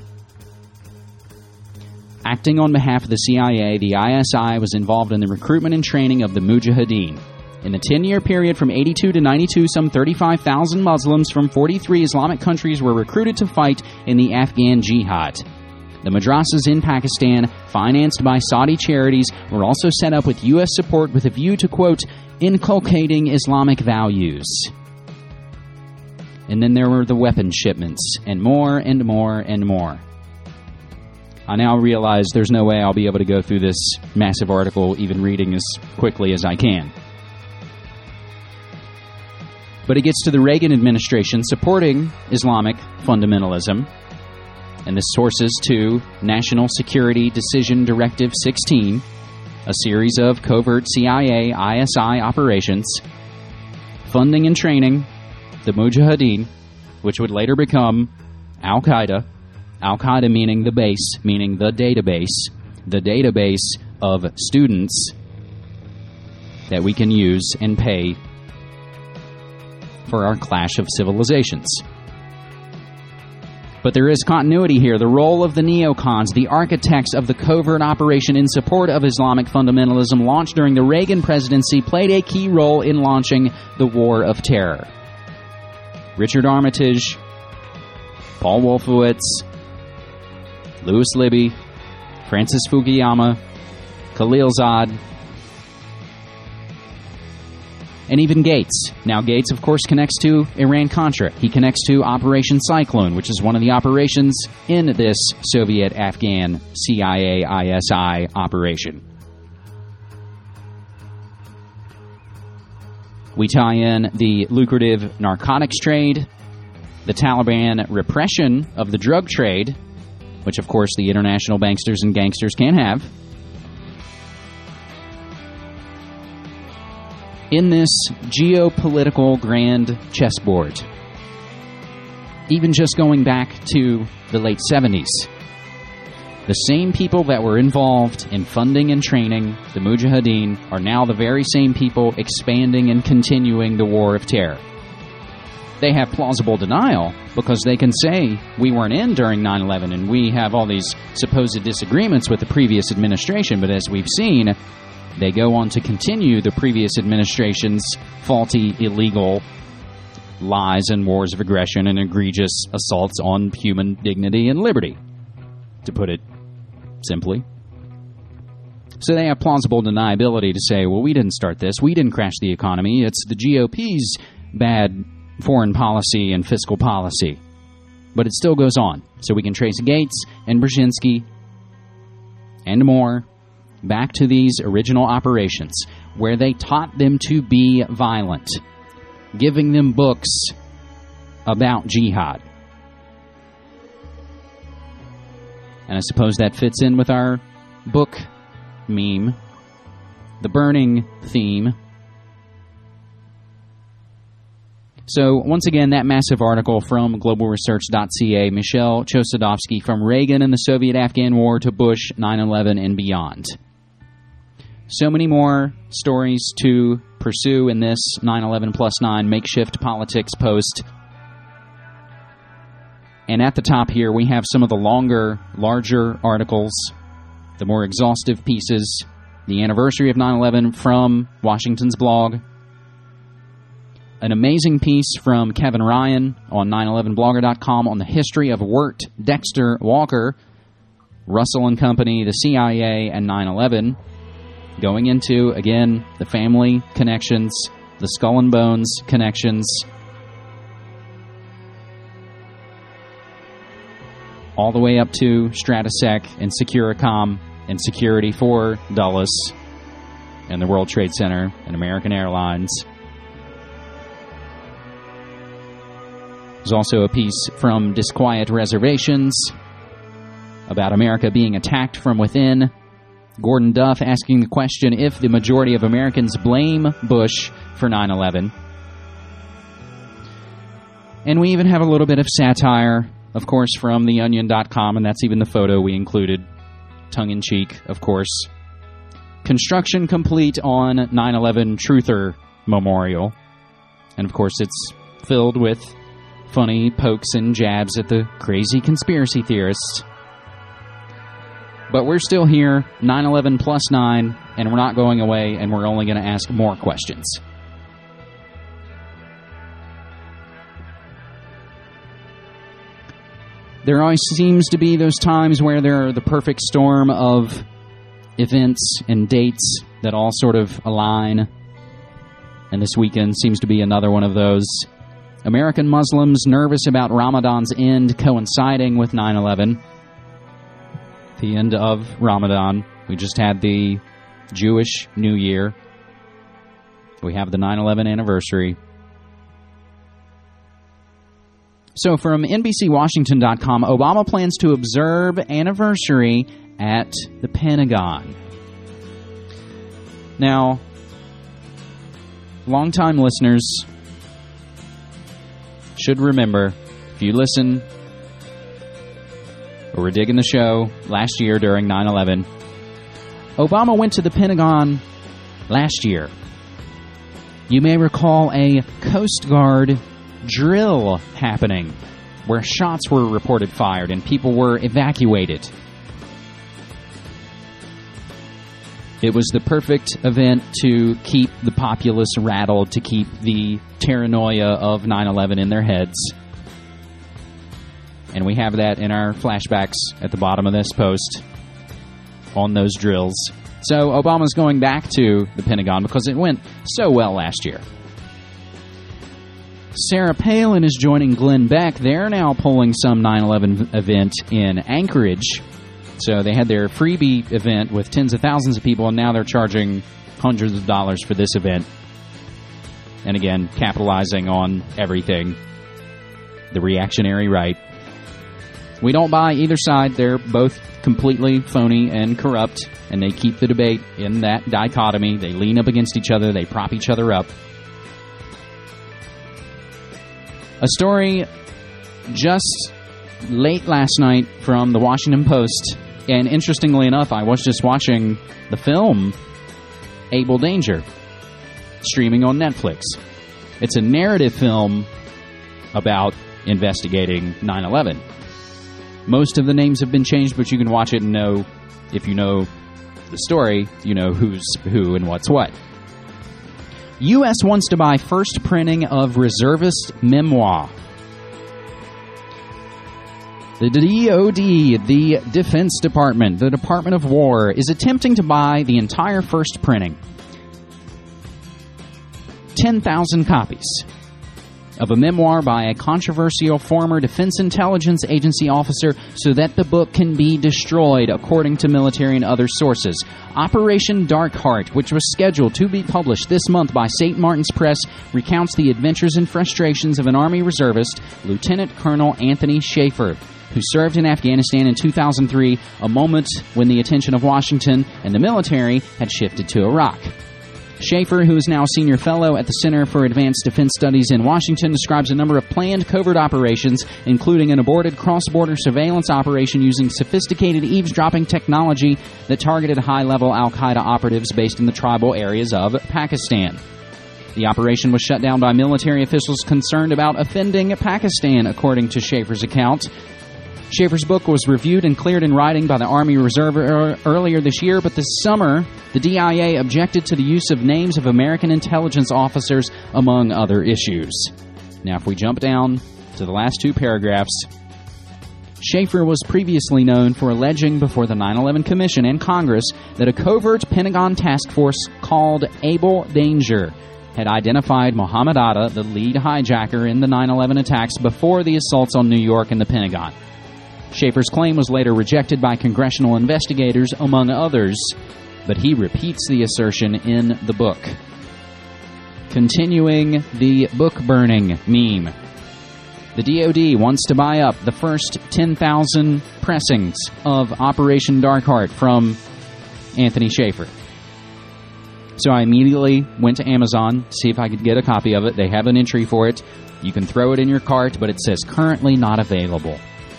Speaker 12: Acting on behalf of the C I A, the I S I was involved in the recruitment and training of the Mujahideen. In the ten-year period from eighty-two to ninety-two, some thirty-five thousand Muslims from forty-three Islamic countries were recruited to fight in the Afghan Jihad. The madrasas in Pakistan, financed by Saudi charities, were also set up with U S support with a view to, quote, inculcating Islamic values. And then there were the weapons shipments, and more and more and more. I now realize there's no way I'll be able to go through this massive article even reading as quickly as I can. But it gets to the Reagan administration supporting Islamic fundamentalism, and this sources to National Security Decision Directive sixteen, a series of covert C I A I S I operations, funding and training the Mujahideen, which would later become Al-Qaeda, Al-Qaeda meaning the base, meaning the database, the database of students that we can use and pay for our clash of civilizations. But there is continuity here. The role of the neocons, the architects of the covert operation in support of Islamic fundamentalism launched during the Reagan presidency, played a key role in launching the War of Terror. Richard Armitage, Paul Wolfowitz, Louis Libby, Francis Fukuyama, Khalilzad, and even Gates. Now, Gates, of course, connects to Iran-Contra. He connects to Operation Cyclone, which is one of the operations in this Soviet-Afghan C I A I S I operation. We tie in the lucrative narcotics trade, the Taliban repression of the drug trade, which, of course, the international banksters and gangsters can have. In this geopolitical grand chessboard, even just going back to the late seventies, the same people that were involved in funding and training the Mujahideen are now the very same people expanding and continuing the War of Terror. They have plausible denial because they can say we weren't in during nine eleven and we have all these supposed disagreements with the previous administration, but as we've seen, they go on to continue the previous administration's faulty, illegal lies and wars of aggression and egregious assaults on human dignity and liberty, to put it simply. So they have plausible deniability to say, well, we didn't start this, we didn't crash the economy, it's the G O P's bad foreign policy and fiscal policy. But it still goes on. So we can trace Gates and Brzezinski and more back to these original operations, where they taught them to be violent. giving them books about jihad. And I suppose that fits in with our book meme, the burning theme. So, once again, that massive article from global research dot c a, Michelle Chossudovsky, from Reagan and the Soviet-Afghan War to Bush, nine eleven, and beyond. So many more stories to pursue in this nine eleven plus nine makeshift politics post. And at the top here, we have some of the longer, larger articles, the more exhaustive pieces, the anniversary of nine eleven from Washington's blog, an amazing piece from Kevin Ryan on nine eleven blogger dot com on the history of Wirt, Dexter, Walker, Russell and Company, the C I A, and nine eleven, going into, again, the family connections, the skull and bones connections, all the way up to Stratosec and Securicom and security for Dulles and the World Trade Center and American Airlines. There's also a piece from Disquiet Reservations about America being attacked from within. Gordon Duff asking the question if the majority of Americans blame Bush for nine eleven. And we even have a little bit of satire, of course, from the onion dot com, and that's even the photo we included. Tongue-in-cheek, of course. Construction complete on nine eleven Truther Memorial. And, of course, it's filled with funny pokes and jabs at the crazy conspiracy theorists. But we're still here, nine eleven plus nine, and we're not going away, and we're only going to ask more questions. There always seems to be those times where there are the perfect storm of events and dates that all sort of align, and this weekend seems to be another one of those. American Muslims nervous about Ramadan's end coinciding with nine eleven. The end of Ramadan. We just had the Jewish New Year. We have the nine eleven anniversary. So from N B C Washington dot com, Obama plans to observe anniversary at the Pentagon. Now, longtime listeners should remember, if you listen or were digging the show last year during nine eleven, Obama went to the Pentagon last year. You may recall a Coast Guard drill happening where shots were reported fired and people were evacuated. It was the perfect event to keep the populace rattled, to keep the paranoia of nine eleven in their heads. And we have that in our flashbacks at the bottom of this post on those drills. So Obama's going back to the Pentagon because it went so well last year. Sarah Palin is joining Glenn Beck. They're now pulling some nine eleven event in Anchorage. So they had their freebie event with tens of thousands of people, and now they're charging hundreds of dollars for this event. And again, capitalizing on everything. The reactionary right. We don't buy either side. They're both completely phony and corrupt, and they keep the debate in that dichotomy. They lean up against each other. They prop each other up. A story just late last night from the Washington Post, and interestingly enough, I was just watching the film Able Danger, streaming on Netflix. It's a narrative film about investigating nine eleven. Most of the names have been changed, but you can watch it and know, if you know the story, you know who's who and what's what. U S wants to buy first printing of reservist memoir. The D O D, the Defense Department, the Department of War, is attempting to buy the entire first printing. ten thousand copies. of a memoir by a controversial former Defense Intelligence Agency officer so that the book can be destroyed, according to military and other sources. Operation Darkheart, which was scheduled to be published this month by Saint Martin's Press, recounts the adventures and frustrations of an Army reservist, Lieutenant Colonel Anthony Schaefer, who served in Afghanistan in two thousand three, a moment when the attention of Washington and the military had shifted to Iraq. Schaefer, who is now a senior fellow at the Center for Advanced Defense Studies in Washington, describes a number of planned covert operations, including an aborted cross-border surveillance operation using sophisticated eavesdropping technology that targeted high-level al-Qaeda operatives based in the tribal areas of Pakistan. The operation was shut down by military officials concerned about offending Pakistan, according to Schaefer's account. Schaefer's book was reviewed and cleared in writing by the Army Reserve er- earlier this year, but this summer, the D I A objected to the use of names of American intelligence officers, among other issues. Now, if we jump down to the last two paragraphs, Schaefer was previously known for alleging before the nine eleven Commission and Congress that a covert Pentagon task force called Able Danger had identified Mohammed Atta, the lead hijacker in the nine eleven attacks, before the assaults on New York and the Pentagon. Schaefer's claim was later rejected by congressional investigators, among others, but he repeats the assertion in the book. Continuing the book-burning meme. The D O D wants to buy up the first ten thousand pressings of Operation Darkheart from Anthony Schaefer. So I immediately went to Amazon to see if I could get a copy of it. They have an entry for it. You can throw it in your cart, but it says currently not available.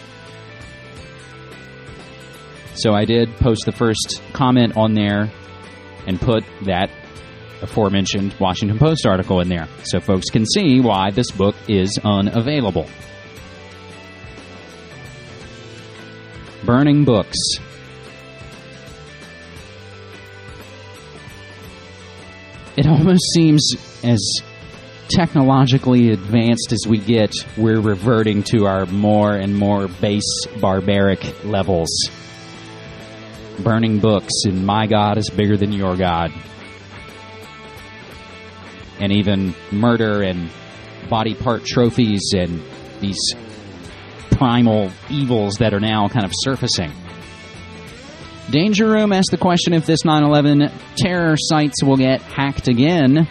Speaker 12: So I did post the first comment on there and put that aforementioned Washington Post article in there so folks can see why this book is unavailable. Burning books. It almost seems as technologically advanced as we get, we're reverting to our more and more base barbaric levels. Burning books, and my God is bigger than your God. And even murder and body part trophies and these primal evils that are now kind of surfacing. Danger Room asked the question if this nine eleven terror sites will get hacked again.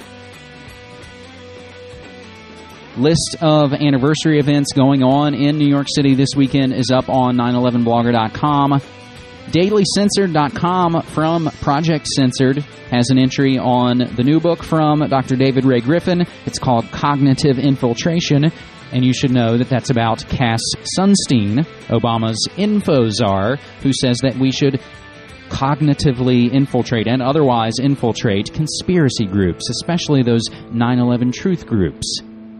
Speaker 12: List of anniversary events going on in New York City this weekend is up on nine eleven blogger dot com. daily censored dot com from Project Censored has an entry on the new book from Doctor David Ray Griffin. It's called Cognitive Infiltration, and you should know that that's about Cass Sunstein, Obama's info czar, who says that we should cognitively infiltrate and otherwise infiltrate conspiracy groups, especially those nine eleven truth groups.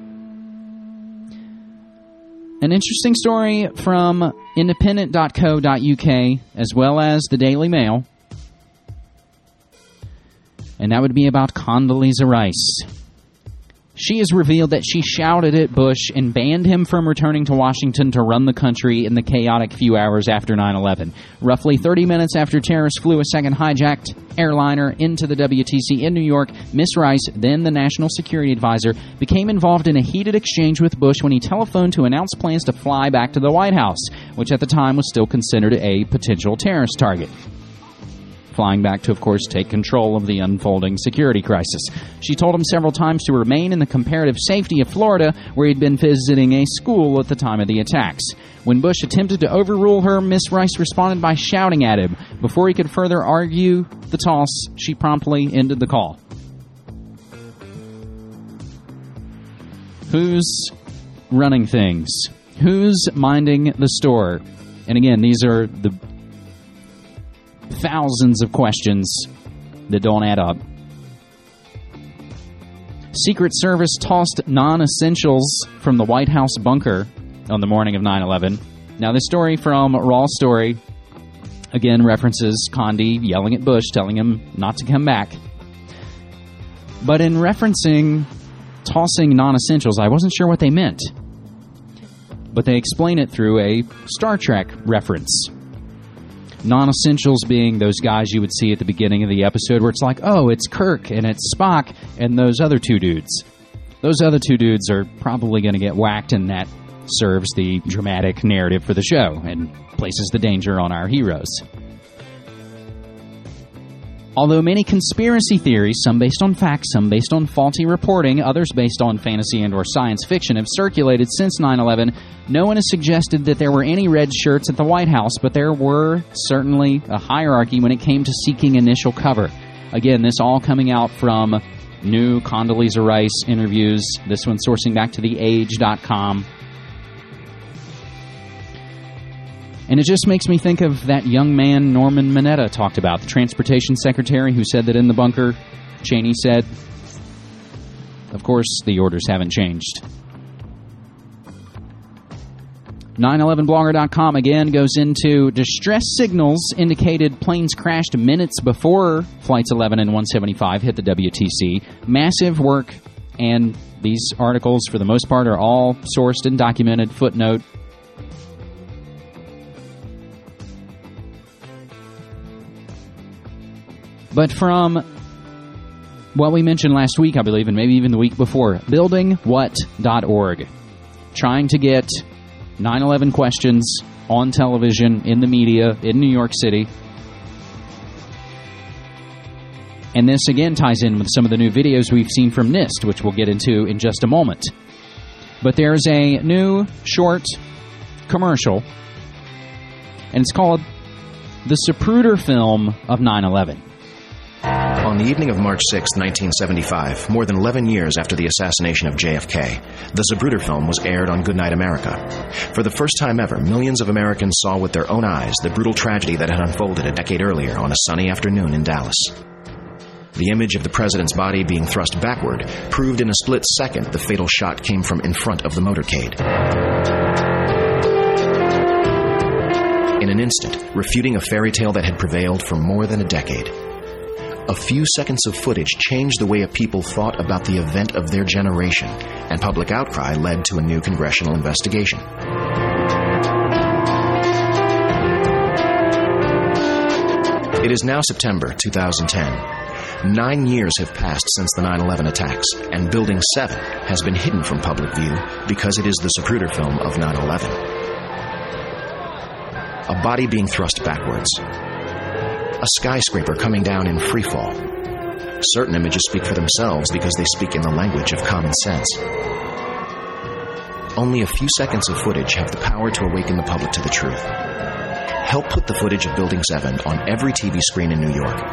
Speaker 12: An interesting story from independent dot co dot U K as well as the Daily Mail, and that would be about Condoleezza Rice. She has revealed that she shouted at Bush and banned him from returning to Washington to run the country in the chaotic few hours after nine eleven. Roughly thirty minutes after terrorists flew a second hijacked airliner into the W T C in New York, Miss Rice, then the National Security Advisor, became involved in a heated exchange with Bush when he telephoned to announce plans to fly back to the White House, which at the time was still considered a potential terrorist target. Flying back to, of course, take control of the unfolding security crisis. She told him several times to remain in the comparative safety of Florida, where he'd been visiting a school at the time of the attacks. When Bush attempted to overrule her, Miss Rice responded by shouting at him. Before he could further argue the toss, she promptly ended the call. Who's running things? Who's minding the store? And again, these are the thousands of questions that don't add up. Secret Service tossed non-essentials from the White House bunker on the morning of nine eleven. Now, this story from Raw Story, again, references Condi yelling at Bush, telling him not to come back. But in referencing tossing non-essentials, I wasn't sure what they meant. But they explain it through a Star Trek reference. Non-essentials being those guys you would see at the beginning of the episode where it's like, oh, it's Kirk and it's Spock and those other two dudes. Those other two dudes are probably going to get whacked, and that serves the dramatic narrative for the show and places the danger on our heroes. Although many conspiracy theories, some based on facts, some based on faulty reporting, others based on fantasy and or science fiction, have circulated since nine eleven, no one has suggested that there were any red shirts at the White House, but there were certainly a hierarchy when it came to seeking initial cover. Again, this all coming out from new Condoleezza Rice interviews, this one sourcing back to the age dot com. And it just makes me think of that young man Norman Mineta talked about, the transportation secretary who said that in the bunker, Cheney said, of course, the orders haven't changed. nine eleven blogger dot com again goes into distress signals indicated planes crashed minutes before Flights eleven and one seventy-five hit the W T C. Massive work, and these articles, for the most part, are all sourced and documented. Footnote. But from what we mentioned last week, I believe, and maybe even the week before, building what dot org, trying to get nine eleven questions on television, in the media, in New York City. And this, again, ties in with some of the new videos we've seen from NIST, which we'll get into in just a moment. But there's a new short commercial, and it's called The Zapruder Film of nine eleven.
Speaker 15: On the evening of March sixth, nineteen seventy-five, more than eleven years after the assassination of J F K, the Zapruder film was aired on Goodnight America. For the first time ever, millions of Americans saw with their own eyes the brutal tragedy that had unfolded a decade earlier on a sunny afternoon in Dallas. The image of the president's body being thrust backward proved in a split second the fatal shot came from in front of the motorcade. In an instant, refuting a fairy tale that had prevailed for more than a decade. A few seconds of footage changed the way a people thought about the event of their generation, and public outcry led to a new congressional investigation. It is now September two thousand ten. Nine years have passed since the nine eleven attacks, and Building seven has been hidden from public view because it is the Zapruder film of nine eleven. A body being thrust backwards. A skyscraper coming down in free fall. Certain images speak for themselves because they speak in the language of common sense. Only a few seconds of footage have the power to awaken the public to the truth. Help put the footage of Building seven on every T V screen in New York.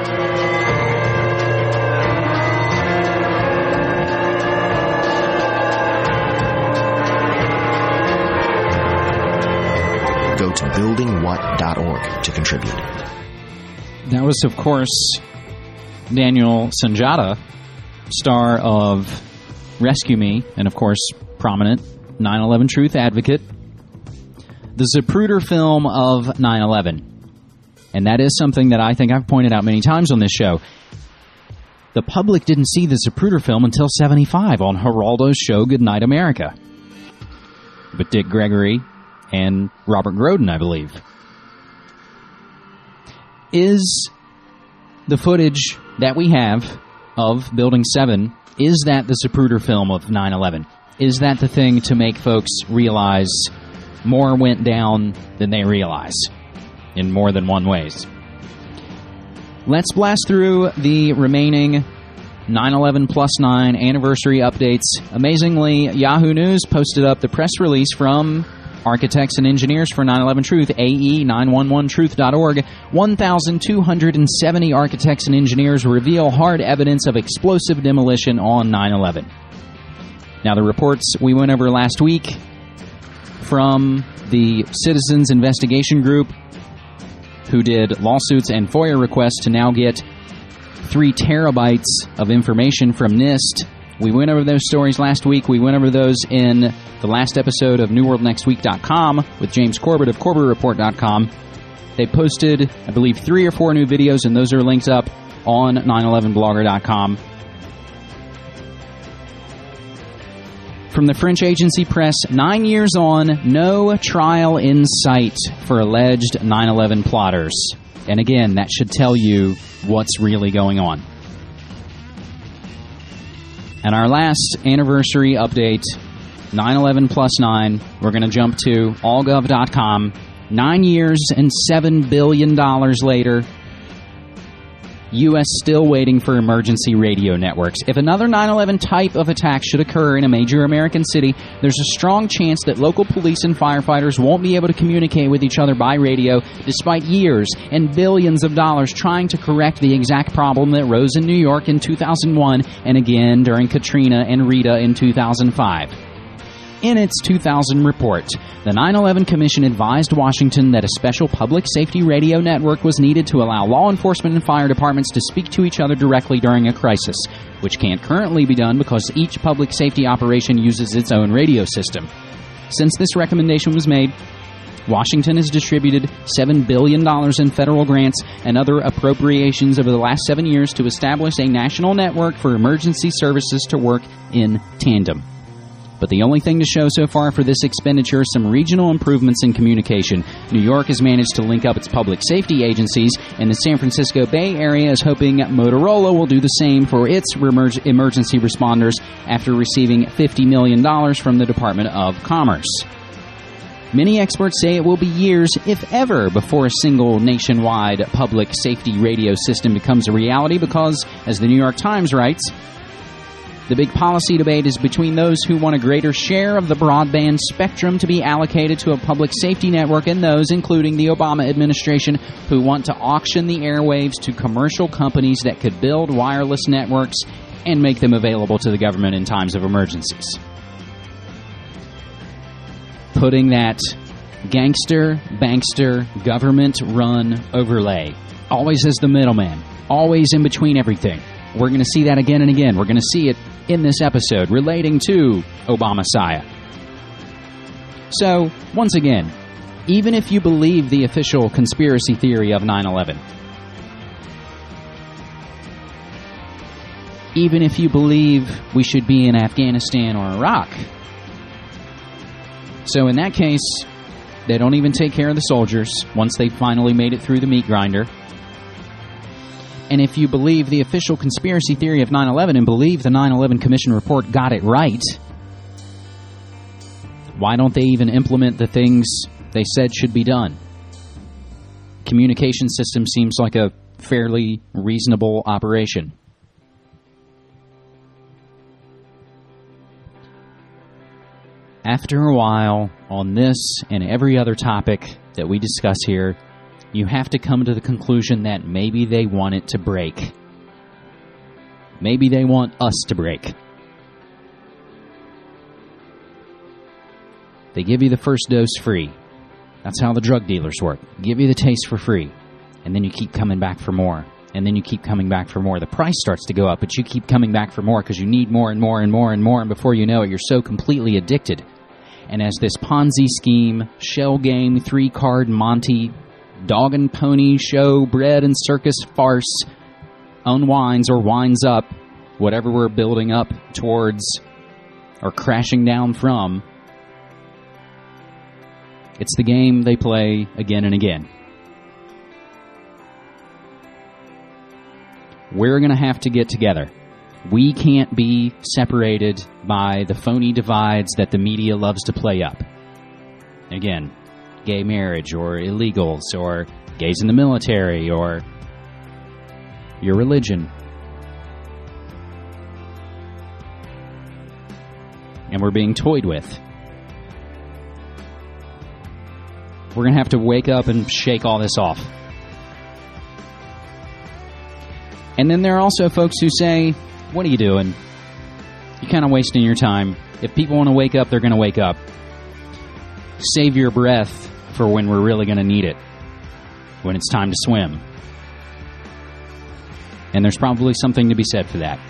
Speaker 15: Go to building what dot org to contribute.
Speaker 12: That was, of course, Daniel Sunjata, star of Rescue Me, and, of course, prominent nine eleven truth advocate. The Zapruder film of nine eleven. And that is something that I think I've pointed out many times on this show. The public didn't see the Zapruder film until seventy-five on Geraldo's show Goodnight America. But Dick Gregory and Robert Groden, I believe. Is the footage that we have of Building seven, is that the Zapruder film of nine eleven? Is that the thing to make folks realize more went down than they realize in more than one ways? Let's blast through the remaining nine eleven plus nine anniversary updates. Amazingly, Yahoo News posted up the press release from Architects and Engineers for nine eleven Truth, A E nine one one truth dot org. one thousand two hundred seventy architects and engineers reveal hard evidence of explosive demolition on nine eleven. Now, the reports we went over last week from the Citizens Investigation Group, who did lawsuits and FOIA requests to now get three terabytes of information from NIST. We went over those stories last week. We went over those in the last episode of new world next week dot com with James Corbett of Corbett Report dot com. They posted, I believe, three or four new videos, and those are linked up on nine eleven blogger dot com. From the French agency press, nine years on, no trial in sight for alleged nine eleven plotters. And again, that should tell you what's really going on. And our last anniversary update, nine eleven plus nine, we're going to jump to all gov dot com. Nine years and seven billion dollars later, U S still waiting for emergency radio networks. If another nine eleven type of attack should occur in a major American city, there's a strong chance that local police and firefighters won't be able to communicate with each other by radio, despite years and billions of dollars trying to correct the exact problem that rose in New York in two thousand one and again during Katrina and Rita in two thousand five. In its two thousand report, the nine eleven Commission advised Washington that a special public safety radio network was needed to allow law enforcement and fire departments to speak to each other directly during a crisis, which can't currently be done because each public safety operation uses its own radio system. Since this recommendation was made, Washington has distributed seven billion dollars in federal grants and other appropriations over the last seven years to establish a national network for emergency services to work in tandem. But the only thing to show so far for this expenditure is some regional improvements in communication. New York has managed to link up its public safety agencies, and the San Francisco Bay Area is hoping Motorola will do the same for its remer- emergency responders after receiving fifty million dollars from the Department of Commerce. Many experts say it will be years, if ever, before a single nationwide public safety radio system becomes a reality because, as the New York Times writes, the big policy debate is between those who want a greater share of the broadband spectrum to be allocated to a public safety network and those, including the Obama administration, who want to auction the airwaves to commercial companies that could build wireless networks and make them available to the government in times of emergencies. Putting that gangster, bankster, government-run overlay always as the middleman, always in between everything. We're going to see that again and again. We're going to see it in this episode relating to Obama-Messiah. So, once again, even if you believe the official conspiracy theory of nine eleven, even if you believe we should be in Afghanistan or Iraq, so in that case, they don't even take care of the soldiers once they finally made it through the meat grinder. And if you believe the official conspiracy theory of nine eleven and believe the nine eleven Commission report got it right, why don't they even implement the things they said should be done? Communication system seems like a fairly reasonable operation. After a while, on this and every other topic that we discuss here, you have to come to the conclusion that maybe they want it to break. Maybe they want us to break. They give you the first dose free. That's how the drug dealers work. Give you the taste for free. And then you keep coming back for more. And then you keep coming back for more. The price starts to go up, but you keep coming back for more because you need more and more and more and more. And before you know it, you're so completely addicted. And as this Ponzi scheme, shell game, three-card Monty, dog and pony show, bread and circus farce unwinds or winds up, whatever we're building up towards or crashing down from, it's the game they play again and again. We're going to have to get together. We can't be separated by the phony divides that the media loves to play up. Again, gay marriage or illegals or gays in the military or your religion. And we're being toyed with. We're going to have to wake up and shake all this off. And then there are also folks who say, what are you doing? You're kind of wasting your time. If people want to wake up, they're going to wake up. Save your breath for when we're really going to need it. When it's time to swim. And there's probably something to be said for that.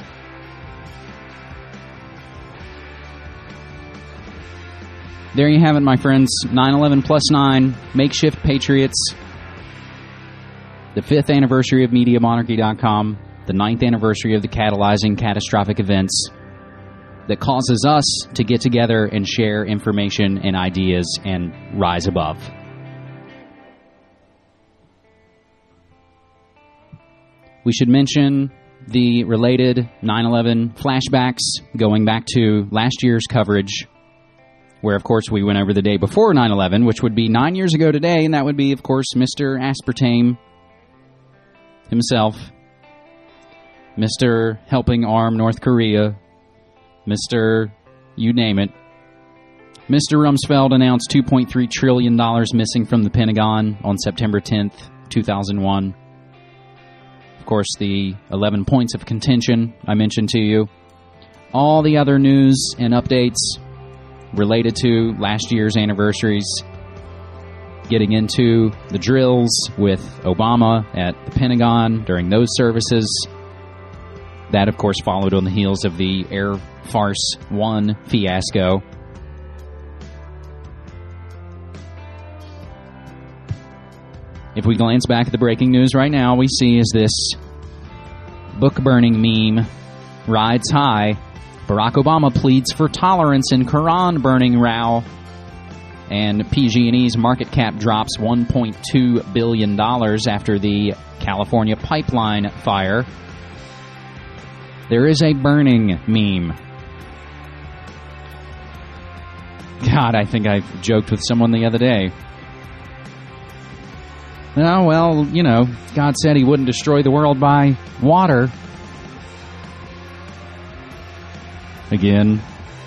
Speaker 12: There you have it, my friends. nine eleven plus nine, Makeshift Patriots. The fifth anniversary of Media Monarchy dot com. The ninth anniversary of the catalyzing catastrophic events that causes us to get together and share information and ideas and rise above. We should mention the related nine eleven flashbacks going back to last year's coverage, where, of course, we went over the day before nine eleven, which would be nine years ago today, and that would be, of course, Mister Aspartame himself, Mister Helping Arm North Korea, Mister You name it. Mister Rumsfeld announced two point three trillion dollars missing from the Pentagon on September tenth, two thousand one. Of course, the eleven points of contention I mentioned to you. All the other news and updates related to last year's anniversaries. Getting into the drills with Obama at the Pentagon during those services. That, of course, followed on the heels of the Air Force One fiasco. If we glance back at the breaking news right now, we see is this book-burning meme rides high. Barack Obama pleads for tolerance in Quran-burning row. And P G and E's market cap drops one point two billion dollars after the California pipeline fire. There is a burning meme. God, I think I joked with someone the other day. Oh, well, you know, God said he wouldn't destroy the world by water. Again.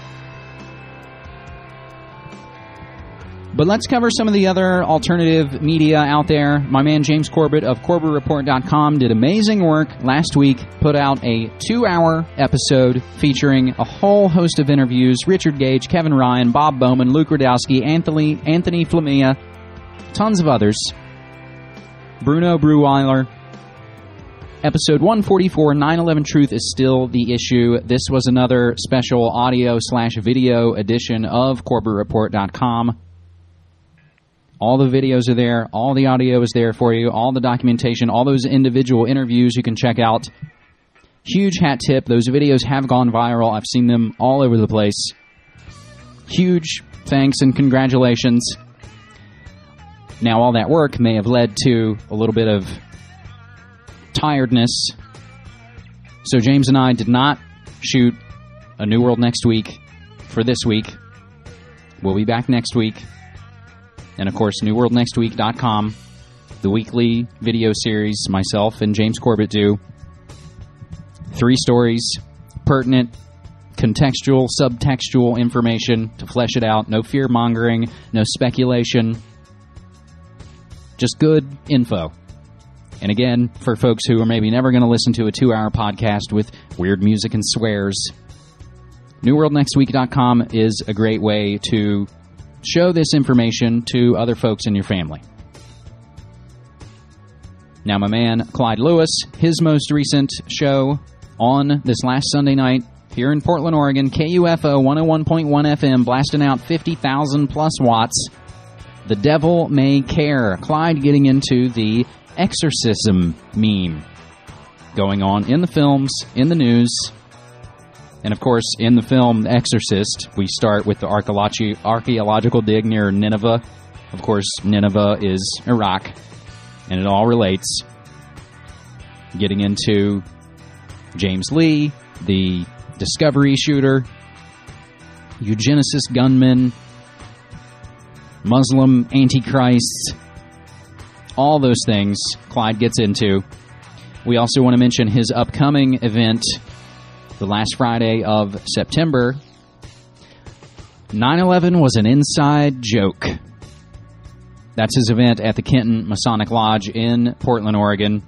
Speaker 12: But let's cover some of the other alternative media out there. My man James Corbett of Corbett Report dot com did amazing work last week, put out a two-hour episode featuring a whole host of interviews. Richard Gage, Kevin Ryan, Bob Bowman, Luke Rudowski, Anthony, Anthony Flamia, tons of others. Bruno Breweiler. Episode one forty-four, nine eleven Truth is still the issue. This was another special audio slash video edition of Corbett Report dot com. All the videos are there. All the audio is there for you. All the documentation, all those individual interviews you can check out. Huge hat tip. Those videos have gone viral. I've seen them all over the place. Huge thanks and congratulations. Now, all that work may have led to a little bit of tiredness. So James and I did not shoot a New World Next Week for this week. We'll be back next week. And, of course, New World Next Week dot com, the weekly video series myself and James Corbett do. Three stories, pertinent, contextual, subtextual information to flesh it out. No fear-mongering, no speculation. Just good info. And again, for folks who are maybe never going to listen to a two-hour podcast with weird music and swears, New World Next Week dot com is a great way to show this information to other folks in your family. Now, my man Clyde Lewis, his most recent show on this last Sunday night here in Portland, Oregon, K U F O one oh one point one F M, blasting out fifty thousand plus watts. The Devil May Care. Clyde getting into the exorcism meme going on in the films, in the news. And, of course, in the film The Exorcist, we start with the archeologi- archaeological dig near Nineveh. Of course, Nineveh is Iraq, and it all relates. Getting into James Lee, the discovery shooter, eugenicist gunman, Muslim antichrists, all those things Clyde gets into. We also want to mention his upcoming event, the last Friday of September. nine eleven was an inside joke. That's his event at the Kenton Masonic Lodge in Portland, Oregon.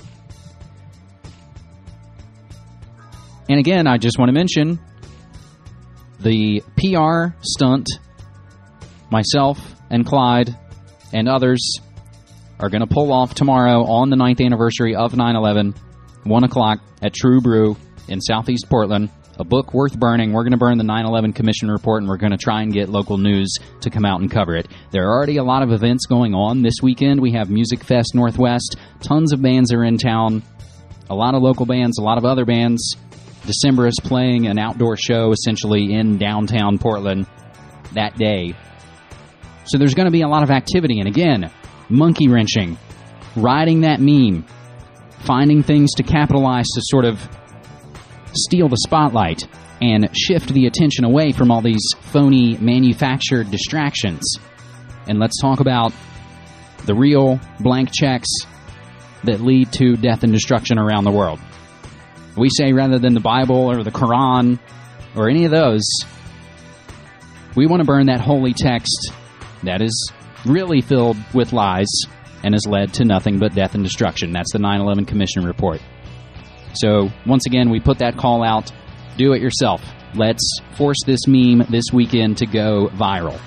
Speaker 12: And again, I just want to mention the P R stunt myself and Clyde and others are going to pull off tomorrow on the ninth anniversary of nine eleven, one o'clock at True Brew in Southeast Portland. A book worth burning. We're going to burn the nine eleven Commission Report, and we're going to try and get local news to come out and cover it. There are already a lot of events going on this weekend. We have Music Fest Northwest. Tons of bands are in town. A lot of local bands, a lot of other bands. December is playing an outdoor show, essentially, in downtown Portland that day. So there's going to be a lot of activity. And again, monkey wrenching, riding that meme, finding things to capitalize to sort of steal the spotlight and shift the attention away from all these phony manufactured distractions. And let's talk about the real blank checks that lead to death and destruction around the world. We say rather than the Bible or the Quran or any of those, we want to burn that holy text that is really filled with lies and has led to nothing but death and destruction. That's the nine eleven Commission report. So, once again, we put that call out. Do it yourself. Let's force this meme this weekend to go viral.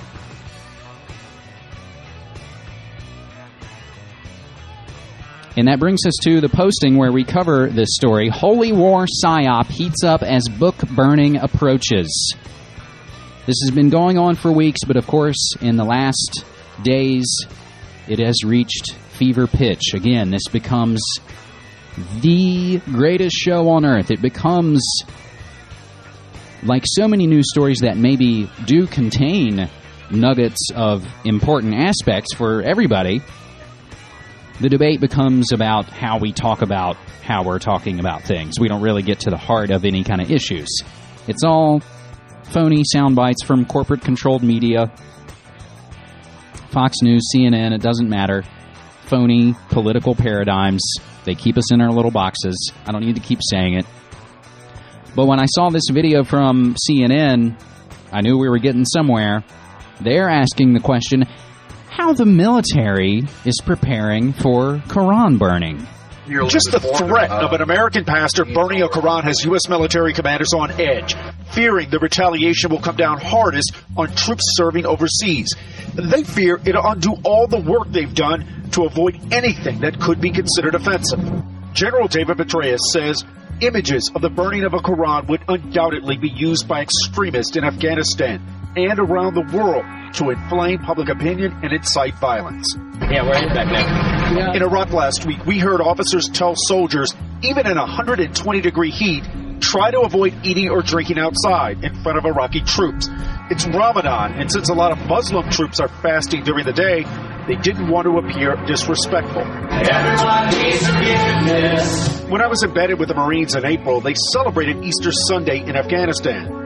Speaker 12: And that brings us to the posting where we cover this story. Holy War PSYOP heats up as book burning approaches. This has been going on for weeks, but of course, in the last days, it has reached fever pitch. Again, this becomes the greatest show on earth. It becomes, like so many news stories that maybe do contain nuggets of important aspects for everybody, the debate becomes about how we talk about how we're talking about things. We don't really get to the heart of any kind of issues. It's all phony sound bites from corporate-controlled media. Fox News, C N N, it doesn't matter. Phony political paradigms. They keep us in our little boxes. I don't need to keep saying it. But when I saw this video from C N N, I knew we were getting somewhere. They're asking the question, how the military is preparing for Quran burning.
Speaker 16: Just the threat of an American pastor burning a Quran has U S military commanders on edge, fearing the retaliation will come down hardest on troops serving overseas. They fear it'll undo all the work they've done to avoid anything that could be considered offensive. General David Petraeus says images of the burning of a Quran would undoubtedly be used by extremists in Afghanistan and around the world to inflame public opinion and incite violence.
Speaker 2: Yeah, we're in back now. Yeah.
Speaker 16: In Iraq last week, we heard officers tell soldiers, even in one hundred twenty degree heat, try to avoid eating or drinking outside in front of Iraqi troops. It's Ramadan, and since a lot of Muslim troops are fasting during the day, they didn't want to appear disrespectful.
Speaker 13: Everyone needs forgiveness.
Speaker 16: When I was embedded with the Marines in April, they celebrated Easter Sunday in Afghanistan.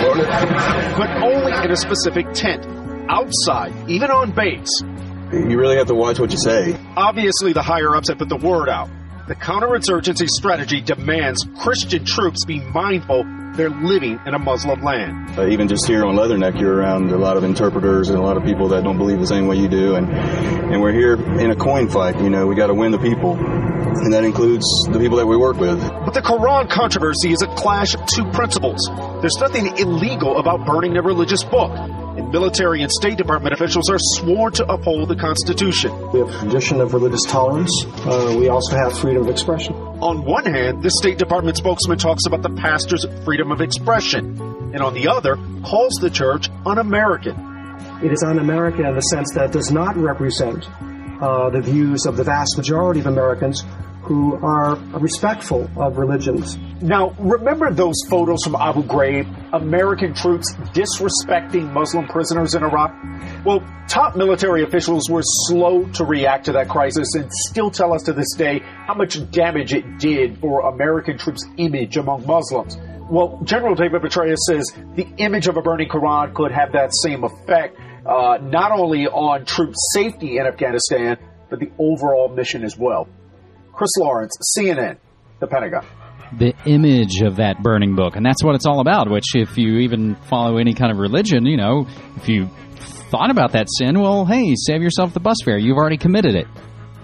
Speaker 16: But only in a specific tent, outside, even on base.
Speaker 17: You really have to watch what you say.
Speaker 16: Obviously, the higher-ups have put the word out. The counterinsurgency strategy demands Christian troops be mindful they're living in a Muslim land.
Speaker 17: Uh, even just here on Leatherneck, you're around a lot of interpreters and a lot of people that don't believe the same way you do. And, and we're here in a coin fight. You know, we got to win the people. And that includes the people that we work with.
Speaker 16: But the Quran controversy is a clash of two principles. There's nothing illegal about burning a religious book. And military and State Department officials are sworn to uphold the Constitution.
Speaker 18: We have a tradition of religious tolerance. Uh, we also have freedom of expression.
Speaker 16: On one hand, the State Department spokesman talks about the pastor's freedom of expression, and on the other, calls the church un-American.
Speaker 18: It is un-American in the sense that it does not represent uh, the views of the vast majority of Americans who are respectful of religions.
Speaker 16: Now, remember those photos from Abu Ghraib, American troops disrespecting Muslim prisoners in Iraq? Well, top military officials were slow to react to that crisis and still tell us to this day how much damage it did for American troops' image among Muslims. Well, General David Petraeus says the image of a burning Quran could have that same effect, uh, not only on troop safety in Afghanistan, but the overall mission as well. Chris Lawrence, C N N, the Pentagon.
Speaker 12: The image of that burning book, and that's what it's all about, which if you even follow any kind of religion, you know, if you thought about that sin, well, hey, save yourself the bus fare. You've already committed it.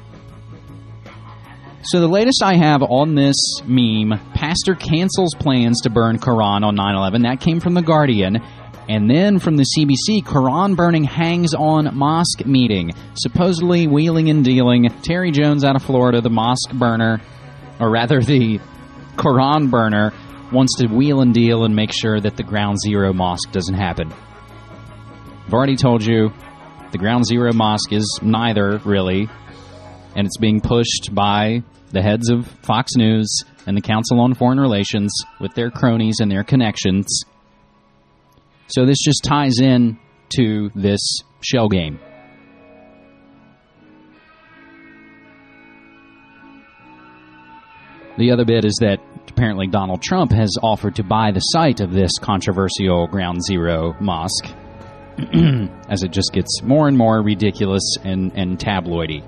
Speaker 12: So the latest I have on this meme, pastor cancels plans to burn Quran on nine eleven. That came from The Guardian. And then from the C B C, Quran burning hangs on mosque meeting. Supposedly wheeling and dealing. Terry Jones out of Florida, the mosque burner, or rather the Quran burner, wants to wheel and deal and make sure that the Ground Zero Mosque doesn't happen. I've already told you, the Ground Zero Mosque is neither, really. And it's being pushed by the heads of Fox News and the Council on Foreign Relations with their cronies and their connections. So this just ties in to this shell game. The other bit is that apparently Donald Trump has offered to buy the site of this controversial Ground Zero mosque as it just gets more and more ridiculous and, and tabloidy.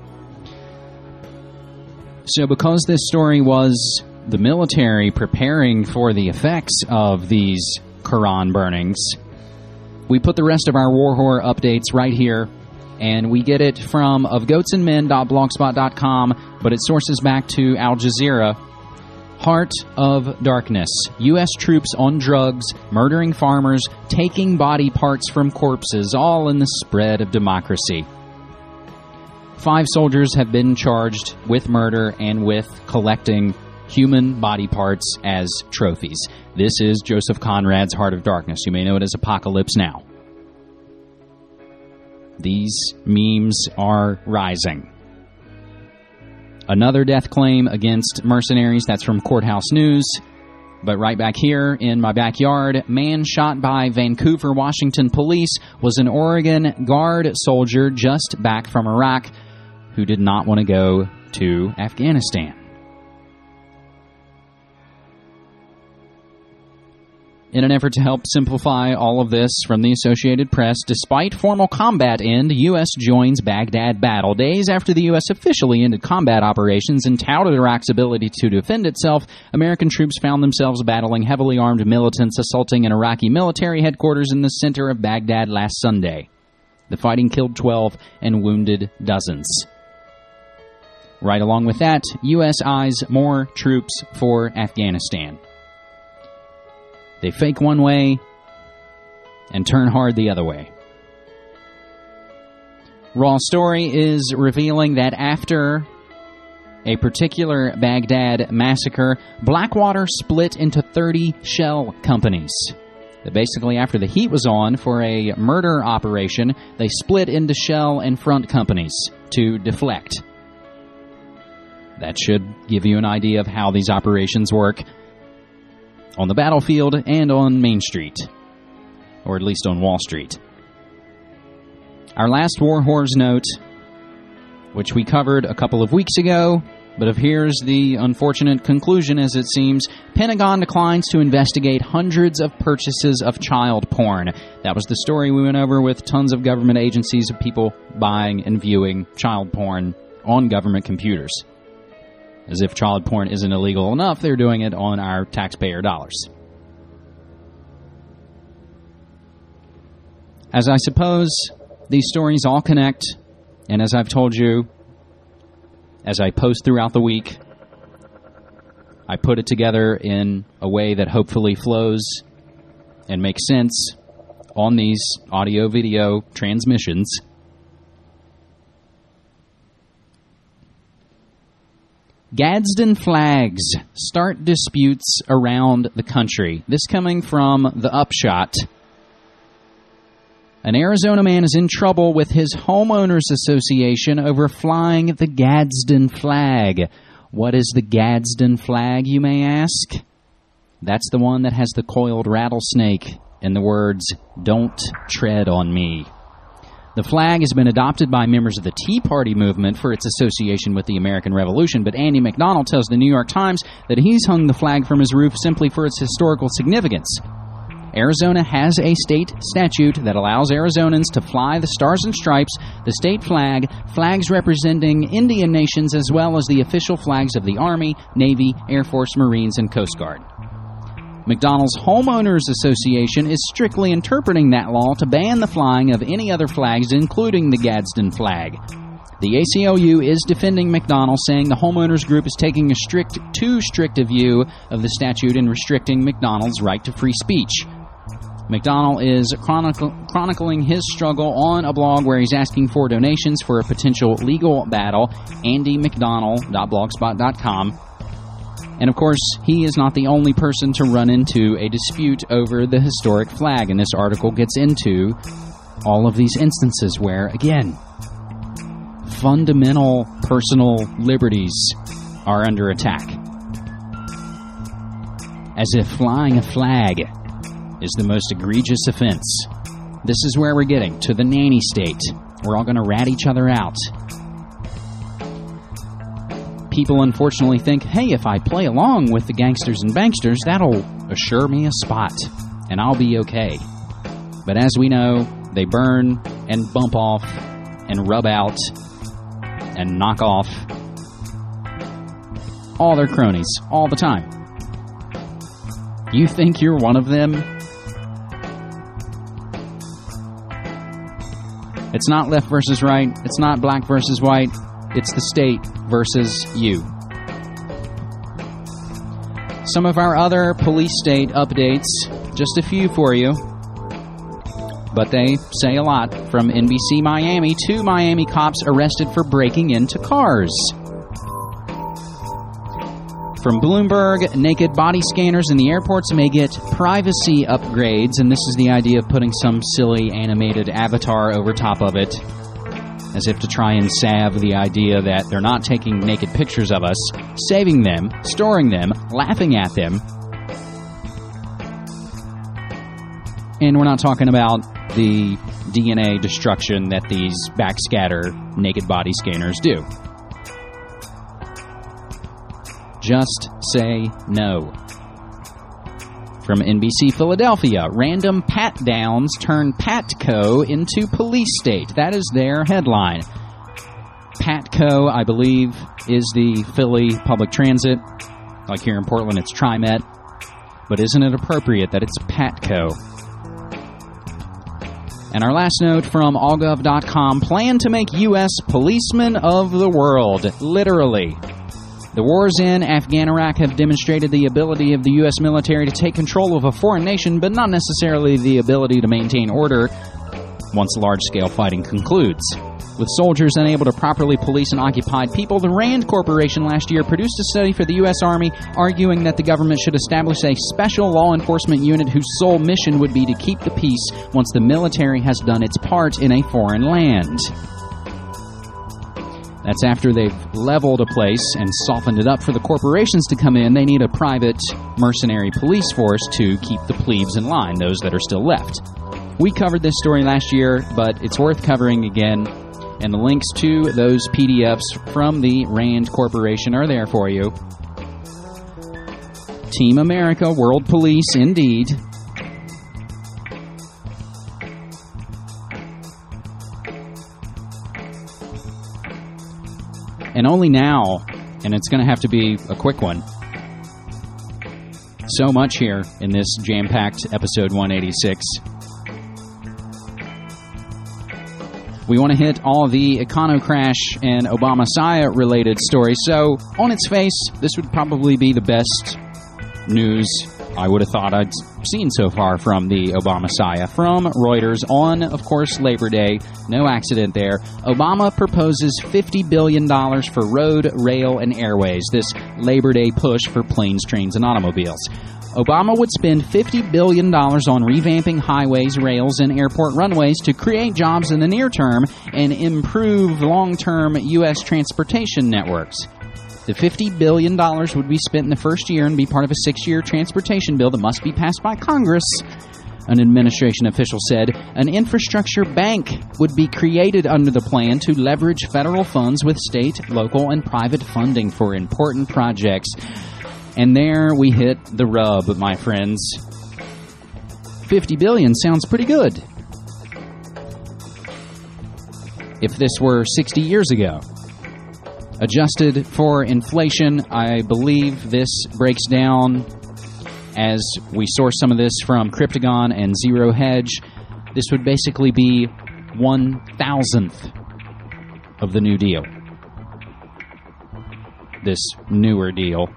Speaker 12: So because this story was the military preparing for the effects of these Quran burnings, we put the rest of our war horror updates right here, and we get it from of goats and men dot blogspot dot com, but it sources back to Al Jazeera. Heart of Darkness. U S troops on drugs, murdering farmers, taking body parts from corpses, all in the spread of democracy. Five soldiers have been charged with murder and with collecting human body parts as trophies. This is Joseph Conrad's Heart of Darkness. You may know it as Apocalypse Now. These memes are rising. Another death claim against mercenaries. That's from Courthouse News. But right back here in my backyard, man shot by Vancouver, Washington police was an Oregon Guard soldier just back from Iraq who did not want to go to Afghanistan. In an effort to help simplify all of this from the Associated Press, despite formal combat end, U S joins Baghdad battle. Days after the U S officially ended combat operations and touted Iraq's ability to defend itself, American troops found themselves battling heavily armed militants assaulting an Iraqi military headquarters in the center of Baghdad last Sunday. The fighting killed twelve and wounded dozens. Right along with that, U S eyes more troops for Afghanistan. They fake one way and turn hard the other way. Raw Story is revealing that after a particular Baghdad massacre, Blackwater split into thirty shell companies. That basically, after the heat was on for a murder operation, they split into shell and front companies to deflect. That should give you an idea of how these operations work on the battlefield and on Main Street, or at least on Wall Street. Our last War Horrors note, which we covered a couple of weeks ago, but here's the unfortunate conclusion as it seems. Pentagon declines to investigate hundreds of purchases of child porn. That was the story we went over with tons of government agencies of people buying and viewing child porn on government computers. As if child porn isn't illegal enough, they're doing it on our taxpayer dollars. As I suppose these stories all connect, and as I've told you, as I post throughout the week, I put it together in a way that hopefully flows and makes sense on these audio-video transmissions. Gadsden flags start disputes around the country. This coming from the Upshot. An Arizona man is in trouble with his homeowners association over flying the Gadsden flag. What is the Gadsden flag, you may ask? That's the one that has the coiled rattlesnake and the words, "Don't tread on me." The flag has been adopted by members of the Tea Party movement for its association with the American Revolution, but Andy McDonald tells the New York Times that he's hung the flag from his roof simply for its historical significance. Arizona has a state statute that allows Arizonans to fly the Stars and Stripes, the state flag, flags representing Indian nations, as well as the official flags of the Army, Navy, Air Force, Marines, and Coast Guard. McDonald's Homeowners Association is strictly interpreting that law to ban the flying of any other flags, including the Gadsden flag. The A C L U is defending McDonald, saying the homeowners group is taking a strict, too strict a view of the statute and restricting McDonald's right to free speech. McDonald is chronicle, chronicling his struggle on a blog where he's asking for donations for a potential legal battle, andy mcdonald dot blogspot dot com. And of course, he is not the only person to run into a dispute over the historic flag, and this article gets into all of these instances where, again, fundamental personal liberties are under attack. As if flying a flag is the most egregious offense. This is where we're getting, to the nanny state. We're all going to rat each other out. people unfortunately think, hey, if I play along with the gangsters and banksters, that'll assure me a spot, and I'll be okay. But as we know, they burn and bump off and rub out and knock off all their cronies all the time. You think you're one of them? It's not left versus right. It's not black versus white. It's the state versus you. Some of our other police state updates, just a few for you, but they say a lot. From N B C Miami, two Miami cops arrested for breaking into cars. From Bloomberg, naked body scanners in the airports may get privacy upgrades, and this is the idea of putting some silly animated avatar over top of it, as if to try and salve the idea that they're not taking naked pictures of us, saving them, storing them, laughing at them. And we're not talking about the D N A destruction that these backscatter naked body scanners do. Just say no. From N B C Philadelphia, random pat-downs turn Patco into police state. That is their headline. Patco, I believe, is the Philly public transit. Like here in Portland, it's TriMet. But isn't it appropriate that it's Patco? And our last note from all gov dot com, plan to make U S policemen of the world. Literally. The wars in Afghan Iraq have demonstrated the ability of the U S military to take control of a foreign nation, but not necessarily the ability to maintain order once large-scale fighting concludes. With soldiers unable to properly police an occupied people, the RAND Corporation last year produced a study for the U S Army arguing that the government should establish a special law enforcement unit whose sole mission would be to keep the peace once the military has done its part in a foreign land. That's after they've leveled a place and softened it up for the corporations to come in. They need a private mercenary police force to keep the plebes in line, those that are still left. We covered this story last year, but it's worth covering again. And the links to those P D Fs from the RAND Corporation are there for you. Team America, World Police, indeed. And only now, and it's going to have to be a quick one. So much here in this jam-packed episode one eighty-six. We want to hit all the Econocrash and Obama-Saya related stories. So, on its face, this would probably be the best news I would have thought I'd seen so far from the Obama-Saya. From Reuters on, of course, Labor Day. No accident there. Obama proposes fifty billion dollars for road, rail, and airways. This Labor Day push for planes, trains, and automobiles. Obama would spend fifty billion dollars on revamping highways, rails, and airport runways to create jobs in the near term and improve long-term U S transportation networks. The fifty billion dollars would be spent in the first year and be part of a six-year transportation bill that must be passed by Congress. An administration official said an infrastructure bank would be created under the plan to leverage federal funds with state, local, and private funding for important projects. And there we hit the rub, my friends. fifty billion dollars sounds pretty good. If this were sixty years ago. Adjusted for inflation, I believe this breaks down, as we source some of this from Cryptagon and Zero Hedge, this would basically be one thousandth of the new deal. This newer deal.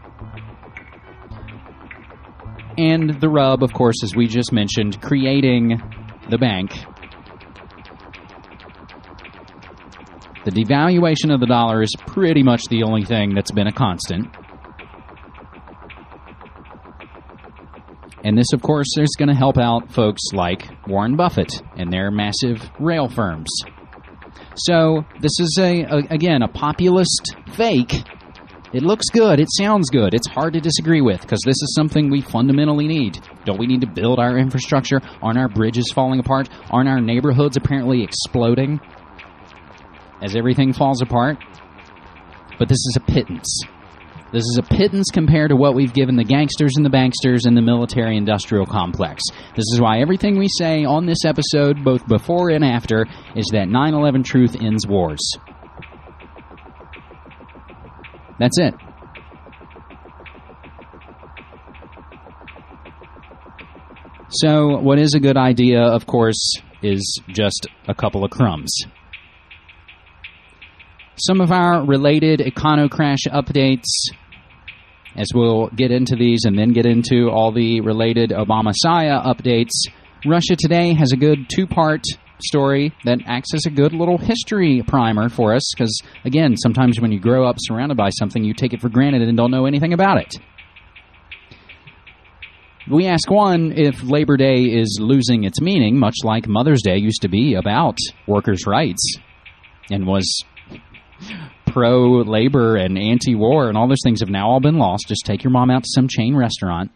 Speaker 12: And the rub, of course, as we just mentioned, creating the bank. The devaluation of the dollar is pretty much the only thing that's been a constant. And this, of course, is going to help out folks like Warren Buffett and their massive rail firms. So this is, a, a again, a populist fake. It looks good. It sounds good. It's hard to disagree with because this is something we fundamentally need. Don't we need to build our infrastructure? Aren't our bridges falling apart? Aren't our neighborhoods apparently exploding as everything falls apart? but this is a pittance. This is a pittance compared to what we've given the gangsters and the banksters and the military-industrial complex. This is why everything we say on this episode, both before and after, is that nine eleven truth ends wars. That's it. So, what is a good idea, of course, is just a couple of crumbs. Some of our related Econocrash updates, as we'll get into these and then get into all the related Obama-Saya updates. Russia Today has a good two-part story that acts as a good little history primer for us, because, again, sometimes when you grow up surrounded by something, you take it for granted and don't know anything about it. We ask one if Labor Day is losing its meaning, much like Mother's Day used to be about workers' rights and was pro-labor and anti-war, and all those things have now all been lost. Just take your mom out to some chain restaurant.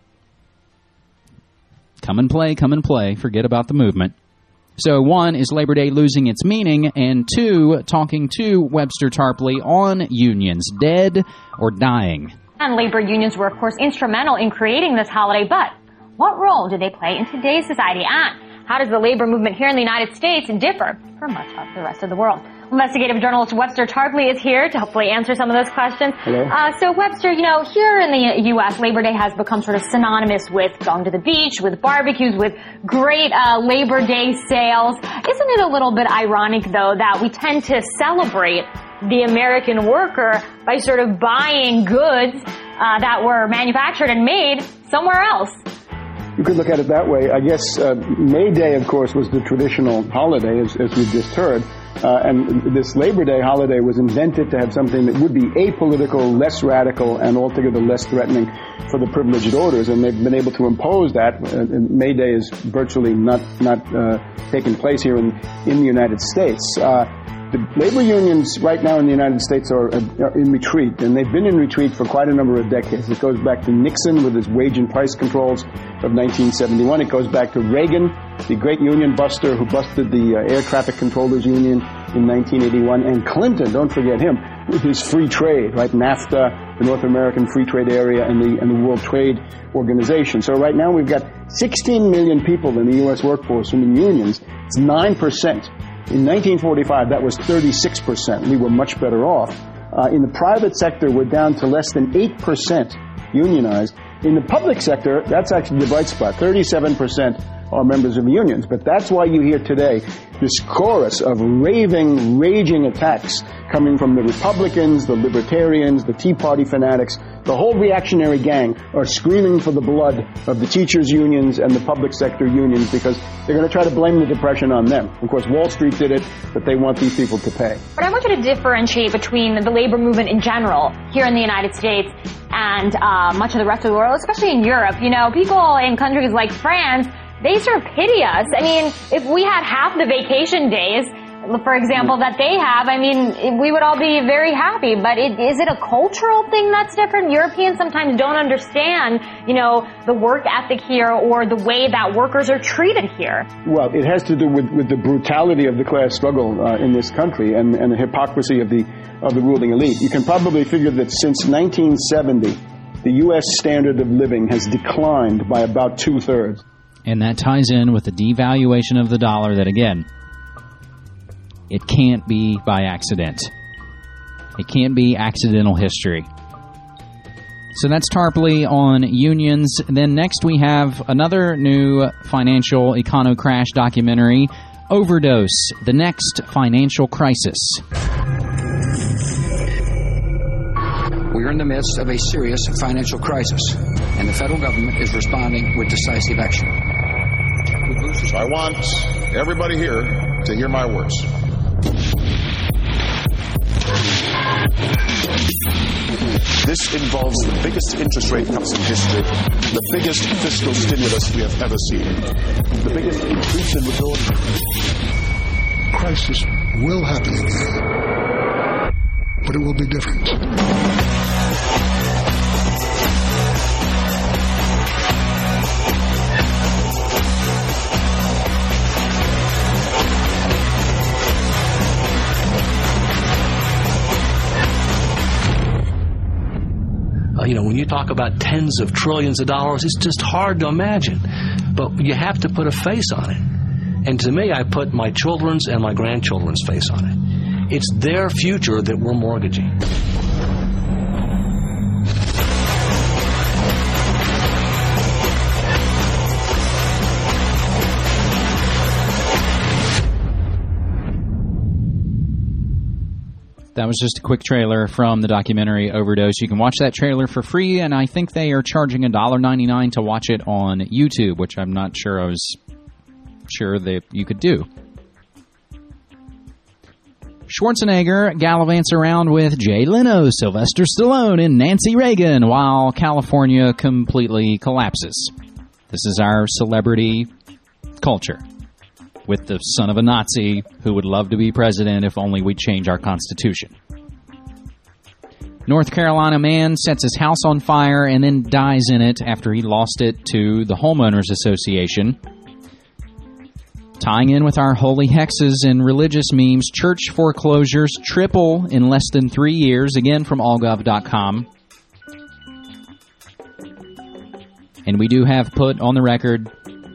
Speaker 12: Come and play, come and play. Forget about the movement. So one, is Labor Day losing its meaning? And two, talking to Webster Tarpley on unions, dead or dying.
Speaker 19: And labor unions were, of course, instrumental in creating this holiday, but what role do they play in today's society? And how does the labor movement here in the United States differ from much of the rest of the world? Investigative journalist Webster Tarpley is here to hopefully answer some of those questions.
Speaker 20: Hello.
Speaker 19: Uh, so, Webster, you know, here in the U S, Labor Day has become sort of synonymous with going to the beach, with barbecues, with great uh, Labor Day sales. Isn't it a little bit ironic, though, that we tend to celebrate the American worker by sort of buying goods uh, that were manufactured and made somewhere else?
Speaker 20: You could look at it that way. I guess uh, May Day, of course, was the traditional holiday, as, as we've just heard. Uh, and this Labor Day holiday was invented to have something that would be apolitical, less radical, and altogether less threatening for the privileged orders. And they've been able to impose that. Uh, and May Day is virtually not not uh, taking place here in, in the United States. Uh, The labor unions right now in the United States are, are in retreat, and they've been in retreat for quite a number of decades. It goes back to Nixon with his wage and price controls of nineteen seventy-one. It goes back to Reagan, the great union buster who busted the uh, air traffic controllers union in nineteen eighty-one, and Clinton, don't forget him, with his free trade, right? NAFTA, the North American Free Trade Area, and the, and the World Trade Organization. So right now we've got sixteen million people in the U S workforce in the unions. It's nine percent. In nineteen forty-five, that was thirty-six percent. We were much better off. Uh, in the private sector, we're down to less than eight percent unionized. In the public sector, that's actually the bright spot. thirty-seven percent are members of unions. But that's why you hear today this chorus of raving, raging attacks coming from the Republicans, the Libertarians, the Tea Party fanatics. The whole reactionary gang are screaming for the blood of the teachers' unions and the public sector unions because they're going to try to blame the Depression on them. Of course, Wall Street did it, but they want these people to pay.
Speaker 19: But I want you to differentiate between the labor movement in general here in the United States and uh, much of the rest of the world, especially in Europe. You know, people in countries like France, they sort of pity us. I mean, if we had half the vacation days, for example, that they have, I mean, we would all be very happy. But it, is it a cultural thing that's different? Europeans sometimes don't understand, you know, the work ethic here or the way that workers are treated here.
Speaker 20: Well, it has to do with, with the brutality of the class struggle uh, in this country and, and the hypocrisy of the of the ruling elite. You can probably figure that since nineteen seventy, the U S standard of living has declined by about two-thirds.
Speaker 12: And that ties in with the devaluation of the dollar that, again, it can't be by accident. It can't be accidental history. So that's Tarpley on unions. Then next we have another new financial Econocrash documentary, Overdose, the Next Financial Crisis.
Speaker 21: We are in the midst of a serious financial crisis, and the federal government is responding with decisive action.
Speaker 22: So I want everybody here to hear my words. This involves the biggest interest rate cuts in history, the biggest fiscal stimulus we have ever seen, the biggest increase in withdrawal.
Speaker 7: Crisis will happen again, but it will be different.
Speaker 1: Uh, you know, when you talk about tens of trillions of dollars, it's just hard to imagine. But you have to put a face on it. And to me, I put my children's and my grandchildren's face on it. It's their future that we're mortgaging.
Speaker 12: That was just a quick trailer from the documentary Overdose. You can watch that trailer for free, and I think they are charging one dollar ninety-nine to watch it on YouTube, which I'm not sure I was sure that you could do. Schwarzenegger gallivants around with Jay Leno, Sylvester Stallone, and Nancy Reagan while California completely collapses. This is our celebrity culture, with the son of a Nazi who would love to be president if only we'd change our Constitution. North Carolina man sets his house on fire and then dies in it after he lost it to the Homeowners Association. Tying in with our holy hexes and religious memes, church foreclosures triple in less than three years, again from all gov dot com. And we do have put on the record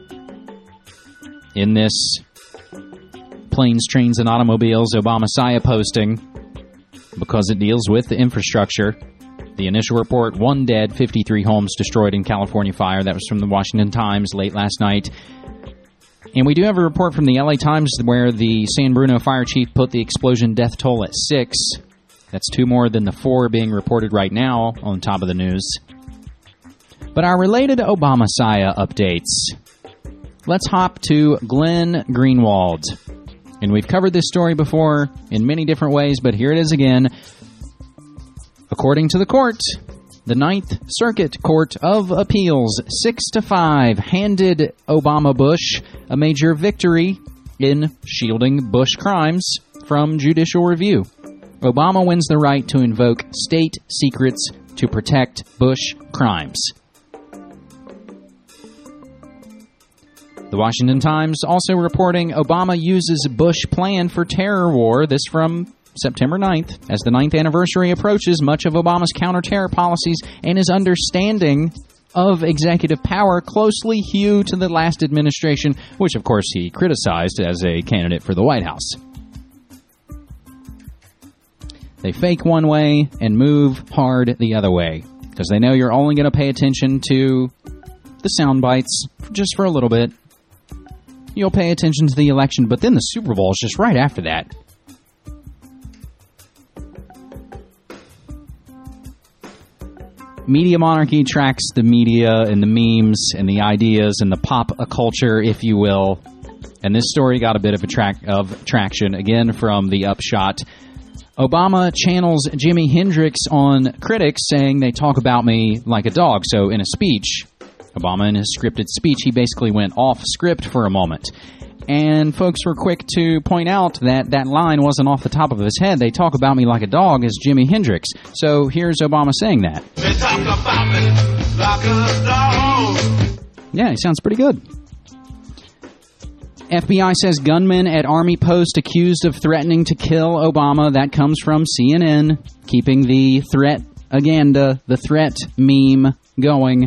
Speaker 12: in this Planes, Trains, and Automobiles Obama-Messiah posting, because it deals with the infrastructure. The initial report, one dead, fifty-three homes destroyed in California fire. That was from the Washington Times late last night. And we do have a report from the L A Times where the San Bruno fire chief put the explosion death toll at six. That's two more than the four being reported right now on top of the news. But our related Obama-Messiah updates. Let's hop to Glenn Greenwald. And we've covered this story before in many different ways, but here it is again. According to the court, the Ninth Circuit Court of Appeals, six to five, handed Obama Bush a major victory in shielding Bush crimes from judicial review. Obama wins the right to invoke state secrets to protect Bush crimes. The Washington Times also reporting Obama uses Bush plan for terror war. This from September ninth. As the ninth anniversary approaches, much of Obama's counter-terror policies and his understanding of executive power closely hew to the last administration, which of course he criticized as a candidate for the White House. They fake one way and move hard the other way, because they know you're only going to pay attention to the sound bites just for a little bit. You'll pay attention to the election, but then the Super Bowl is just right after that. Media Monarchy tracks the media and the memes and the ideas and the pop culture, if you will. And this story got a bit of a track of traction, again from the Upshot. Obama channels Jimi Hendrix on critics, saying they talk about me like a dog. So in a speech, Obama, in his scripted speech, he basically went off script for a moment. And folks were quick to point out that that line wasn't off the top of his head. They talk about me like a dog as Jimi Hendrix. So here's Obama saying that.
Speaker 13: They talk about me like a dog.
Speaker 12: Yeah, he sounds pretty good. F B I says gunmen at Army post accused of threatening to kill Obama. That comes from C N N, keeping the threat agenda, the threat meme going.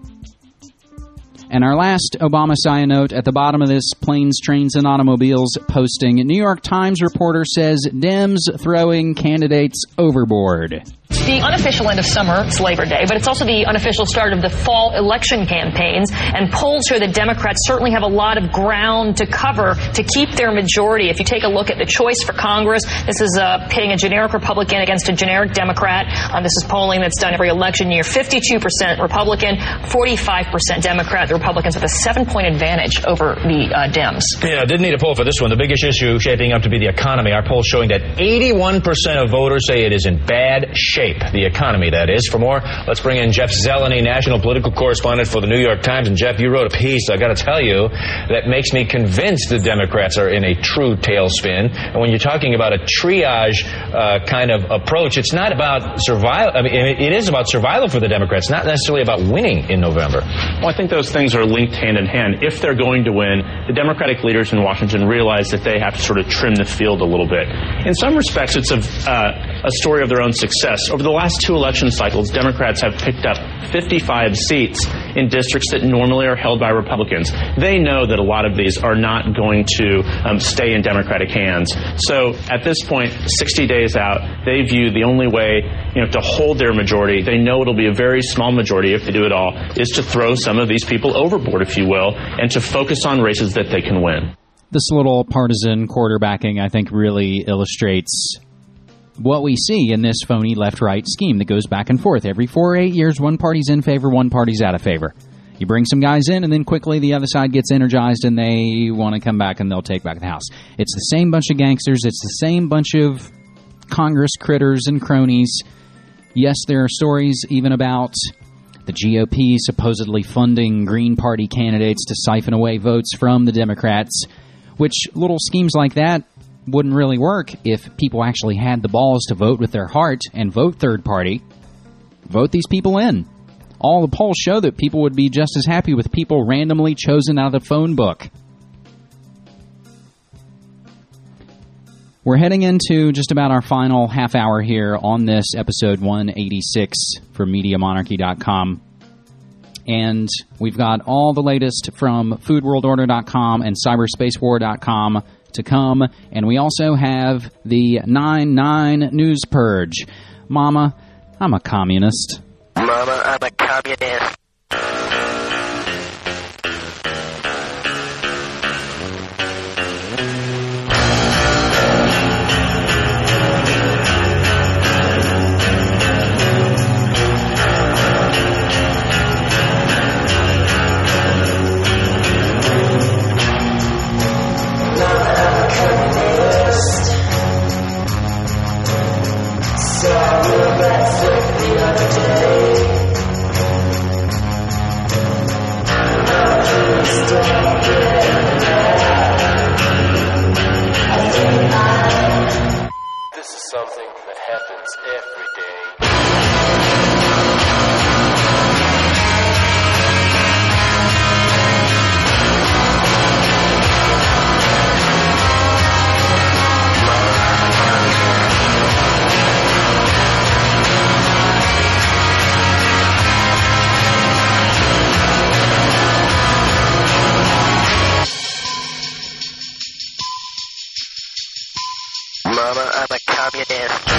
Speaker 12: And our last Obama-Messiah note at the bottom of this Planes, Trains, and Automobiles posting. New York Times reporter says Dems throwing candidates overboard.
Speaker 3: The unofficial end of summer, it's Labor Day, but it's also the unofficial start of the fall election campaigns, and polls show that Democrats certainly have a lot of ground to cover to keep their majority. If you take a look at the choice for Congress, this is uh, pitting a generic Republican against a generic Democrat. Um, this is polling that's done every election year. fifty-two percent Republican, forty-five percent Democrat. The Republicans with a seven-point advantage over the uh, Dems.
Speaker 23: Yeah, didn't need a poll for this one. The biggest issue shaping up to be the economy. Our poll showing that eighty-one percent of voters say it is in bad shape. The economy, that is. For more, let's bring in Jeff Zeleny, national political correspondent for the New York Times. And Jeff, you wrote a piece, I got to tell you, that makes me convinced the Democrats are in a true tailspin. And when you're talking about a triage uh, kind of approach, it's not about survival. I mean, it is about survival for the Democrats, not necessarily about winning in November.
Speaker 2: Well, I think those things are linked hand in hand. If they're going to win, the Democratic leaders in Washington realize that they have to sort of trim the field a little bit. In some respects, it's a, uh, a story of their own success. this. Over the last two election cycles, Democrats have picked up fifty-five seats in districts that normally are held by Republicans. They know that a lot of these are not going to um, stay in Democratic hands. So at this point, sixty days out, they view the only way, you know, to hold their majority, they know it'll be a very small majority if they do it all, is to throw some of these people overboard, if you will, and to focus on races that they can win.
Speaker 12: This little partisan quarterbacking, I think, really illustrates what we see in this phony left-right scheme that goes back and forth. Every four or eight years, one party's in favor, one party's out of favor. You bring some guys in, and then quickly the other side gets energized, and they want to come back, and they'll take back the House. It's the same bunch of gangsters. It's the same bunch of Congress critters and cronies. Yes, there are stories even about the G O P supposedly funding Green Party candidates to siphon away votes from the Democrats, which little schemes like that wouldn't really work if people actually had the balls to vote with their heart and vote third party. Vote these people in. All the polls show that people would be just as happy with people randomly chosen out of the phone book. We're heading into just about our final half hour here on this episode one eighty-six for Media Monarchy dot com. And we've got all the latest from Food World Order dot com and Cyberspace War dot com to come. And we also have the nine nine News Purge. Mama, I'm a communist.
Speaker 9: Mama, I'm a communist.
Speaker 4: This is something that happens every day.
Speaker 9: Mama, I'm a communist.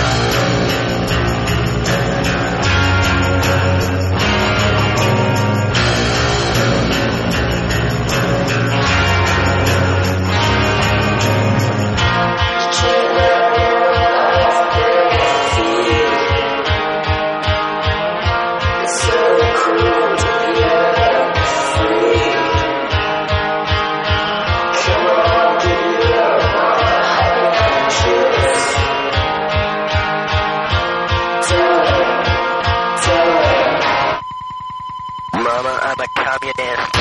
Speaker 9: Mama, I'm a communist.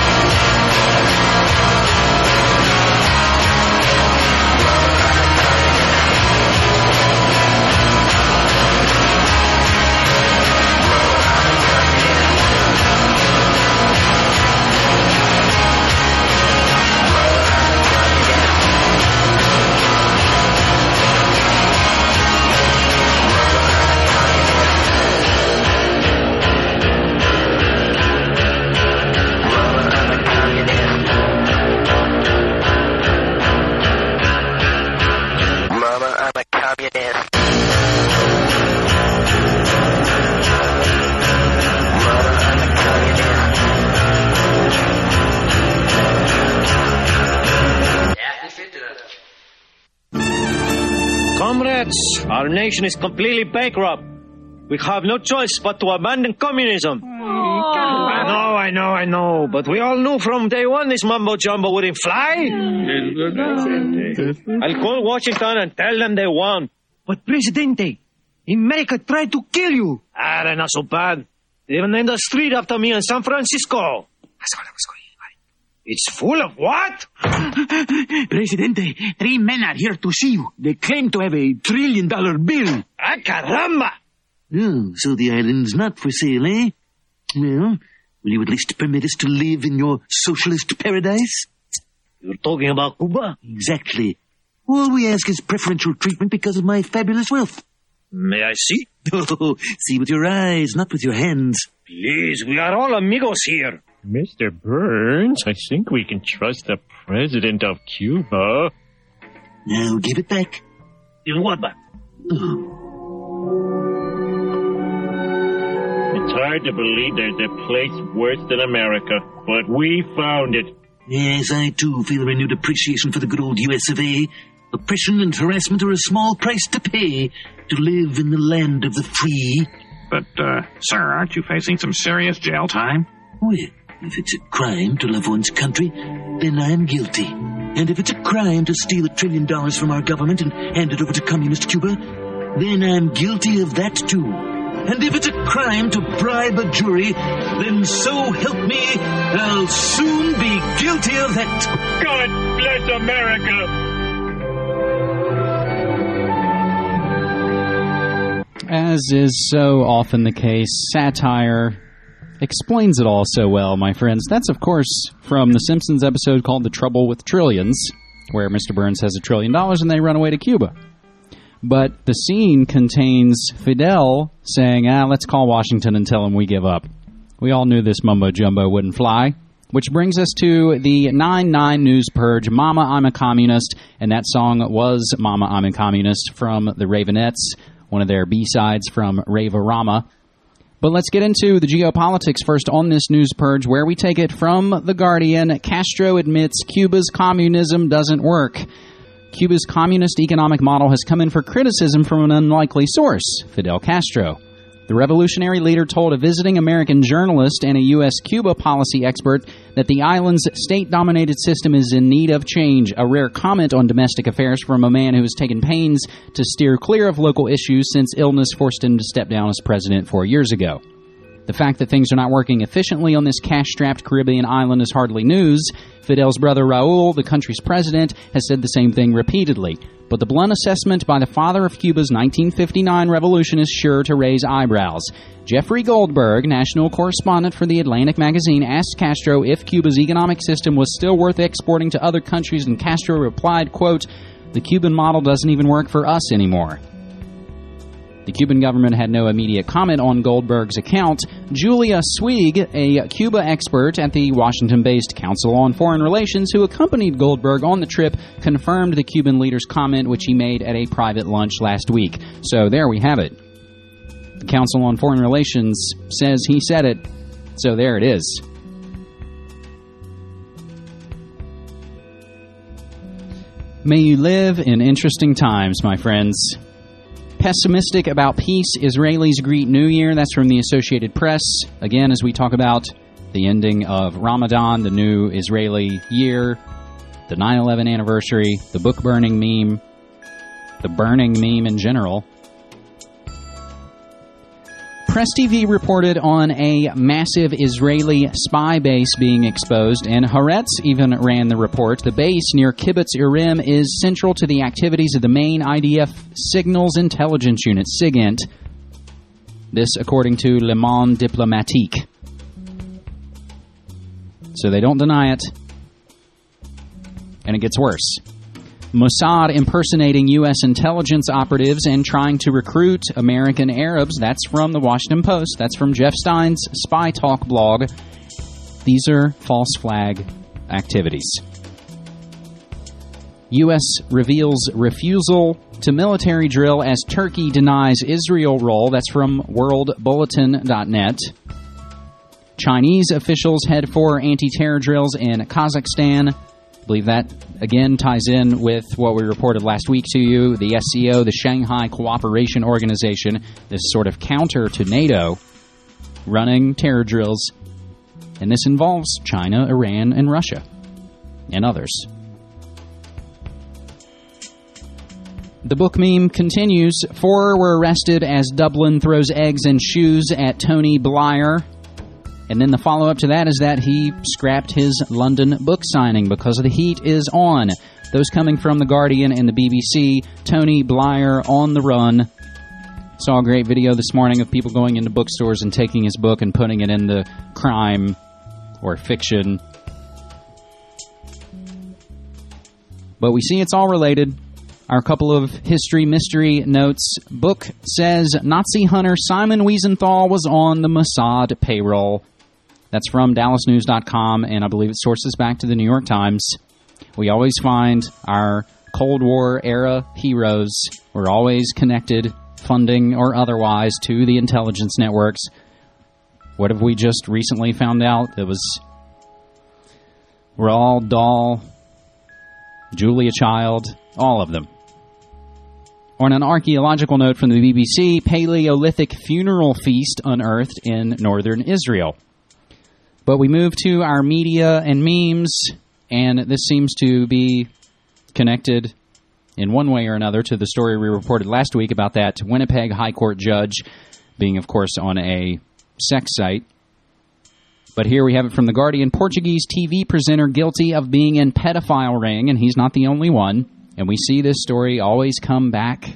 Speaker 6: Comrades, our nation is completely bankrupt. We have no choice but to abandon communism. I know, I know, I know, but we all knew from day one this mumbo-jumbo wouldn't fly. I'll call Washington and tell them they won.
Speaker 10: But, Presidente, America tried to kill you.
Speaker 6: Ah, they're not so bad. They even named a street after me in San Francisco. It's full of what?
Speaker 10: Presidente, three men are here to see you. They claim to have a trillion dollar bill.
Speaker 6: Ah, caramba!
Speaker 10: Oh, so the island's not for sale, eh? Well, will you at least permit us to live in your socialist paradise?
Speaker 6: You're talking about Cuba?
Speaker 10: Exactly. All we ask is preferential treatment because of my fabulous wealth.
Speaker 6: May I see?
Speaker 10: Oh, see with your eyes, not with your hands.
Speaker 6: Please, we are all amigos here.
Speaker 8: Mister Burns, I think we can trust the president of Cuba.
Speaker 10: Now give it back.
Speaker 6: In what back?
Speaker 10: Oh.
Speaker 8: It's hard to believe there's a place worse than America, but we found it.
Speaker 10: Yes, I too feel a renewed appreciation for the good old U S of A. Oppression and harassment are a small price to pay to live in the land of the free.
Speaker 11: But, uh, sir, aren't you facing some serious jail time?
Speaker 10: Well, if it's a crime to love one's country, then I'm guilty. And if it's a crime to steal a trillion dollars from our government and hand it over to communist Cuba, then I'm guilty of that too. And if it's a crime to bribe a jury, then so help me, I'll soon be guilty of that.
Speaker 8: God bless America!
Speaker 12: As is so often the case, satire explains it all so well, my friends. That's, of course, from the Simpsons episode called The Trouble with Trillions, where Mister Burns has a trillion dollars and they run away to Cuba. But the scene contains Fidel saying, ah, let's call Washington and tell them we give up. We all knew this mumbo-jumbo wouldn't fly. Which brings us to the nine nine News Purge, Mama, I'm a Communist. And that song was Mama, I'm a Communist from the Ravenettes, one of their B-sides from Rave-A-Rama. But let's get into the geopolitics first on this news purge, where we take it from The Guardian. Castro admits Cuba's communism doesn't work. Cuba's communist economic model has come in for criticism from an unlikely source, Fidel Castro. The revolutionary leader told a visiting American journalist and a U S Cuba policy expert that the island's state-dominated system is in need of change, a rare comment on domestic affairs from a man who has taken pains to steer clear of local issues since illness forced him to step down as president four years ago. The fact that things are not working efficiently on this cash-strapped Caribbean island is hardly news. Fidel's brother Raul, the country's president, has said the same thing repeatedly. But the blunt assessment by the father of Cuba's nineteen fifty-nine revolution is sure to raise eyebrows. Jeffrey Goldberg, national correspondent for The Atlantic magazine, asked Castro if Cuba's economic system was still worth exporting to other countries, and Castro replied, quote, "The Cuban model doesn't even work for us anymore." The Cuban government had no immediate comment on Goldberg's account. Julia Swig, a Cuba expert at the Washington-based Council on Foreign Relations who accompanied Goldberg on the trip, confirmed the Cuban leader's comment, which he made at a private lunch last week. So there we have it. The Council on Foreign Relations says he said it, so there it is. May you live in interesting times, my friends. Pessimistic about peace, Israelis greet New Year. That's from the Associated Press. Again, as we talk about the ending of Ramadan, the new Israeli year, the nine eleven anniversary, the book burning meme, the burning meme in general. Press T V reported on a massive Israeli spy base being exposed, and Haaretz even ran the report. The base near Kibbutz Irim is central to the activities of the main I D F Signals Intelligence Unit, SIGINT. This according to Le Monde Diplomatique. So they don't deny it, and it gets worse. Mossad impersonating U S intelligence operatives and trying to recruit American Arabs. That's from the Washington Post. That's from Jeff Stein's Spy Talk blog. These are false flag activities. U S reveals refusal to military drill as Turkey denies Israel role. That's from world bulletin dot net. Chinese officials head for anti-terror drills in Kazakhstan. I believe that, again, ties in with what we reported last week to you. The S C O, the Shanghai Cooperation Organization, this sort of counter to NATO, running terror drills. And this involves China, Iran, and Russia, and others. The book meme continues. Four were arrested as Dublin throws eggs and shoes at Tony Blair. And then the follow-up to that is that he scrapped his London book signing because the heat is on. Those coming from The Guardian and the B B C. Tony Blair on the run. Saw a great video this morning of people going into bookstores and taking his book and putting it in the crime or fiction. But we see it's all related. Our couple of history mystery notes. Book says Nazi hunter Simon Wiesenthal was on the Mossad payroll. That's from Dallas News dot com, and I believe it sources back to the New York Times. We always find our Cold War era heroes were always connected, funding or otherwise, to the intelligence networks. What have we just recently found out? It was Roald Dahl, Julia Child, all of them. On an archaeological note from the B B C, Paleolithic funeral feast unearthed in northern Israel. But we move to our media and memes, and this seems to be connected in one way or another to the story we reported last week about that Winnipeg High Court judge being, of course, on a sex site. But here we have it from The Guardian. Portuguese T V presenter guilty of being in pedophile ring, and he's not the only one. And we see this story always come back,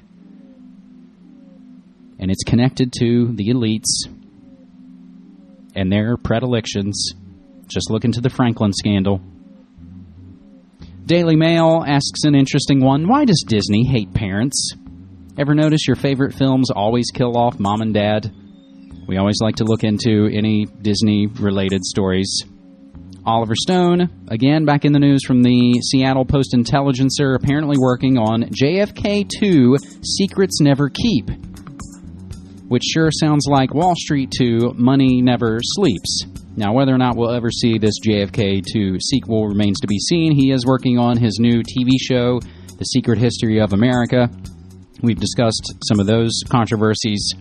Speaker 12: and it's connected to the elites and their predilections. Just look into the Franklin scandal. Daily Mail asks an interesting one. Why does Disney hate parents? Ever notice your favorite films always kill off mom and dad? We always like to look into any Disney-related stories. Oliver Stone, again back in the news from the Seattle Post-Intelligencer, apparently working on J F K two, Secrets Never Keep, which sure sounds like Wall Street two, Money Never Sleeps. Now, whether or not we'll ever see this J F K two sequel remains to be seen. He is working on his new T V show, The Secret History of America. We've discussed some of those controversies.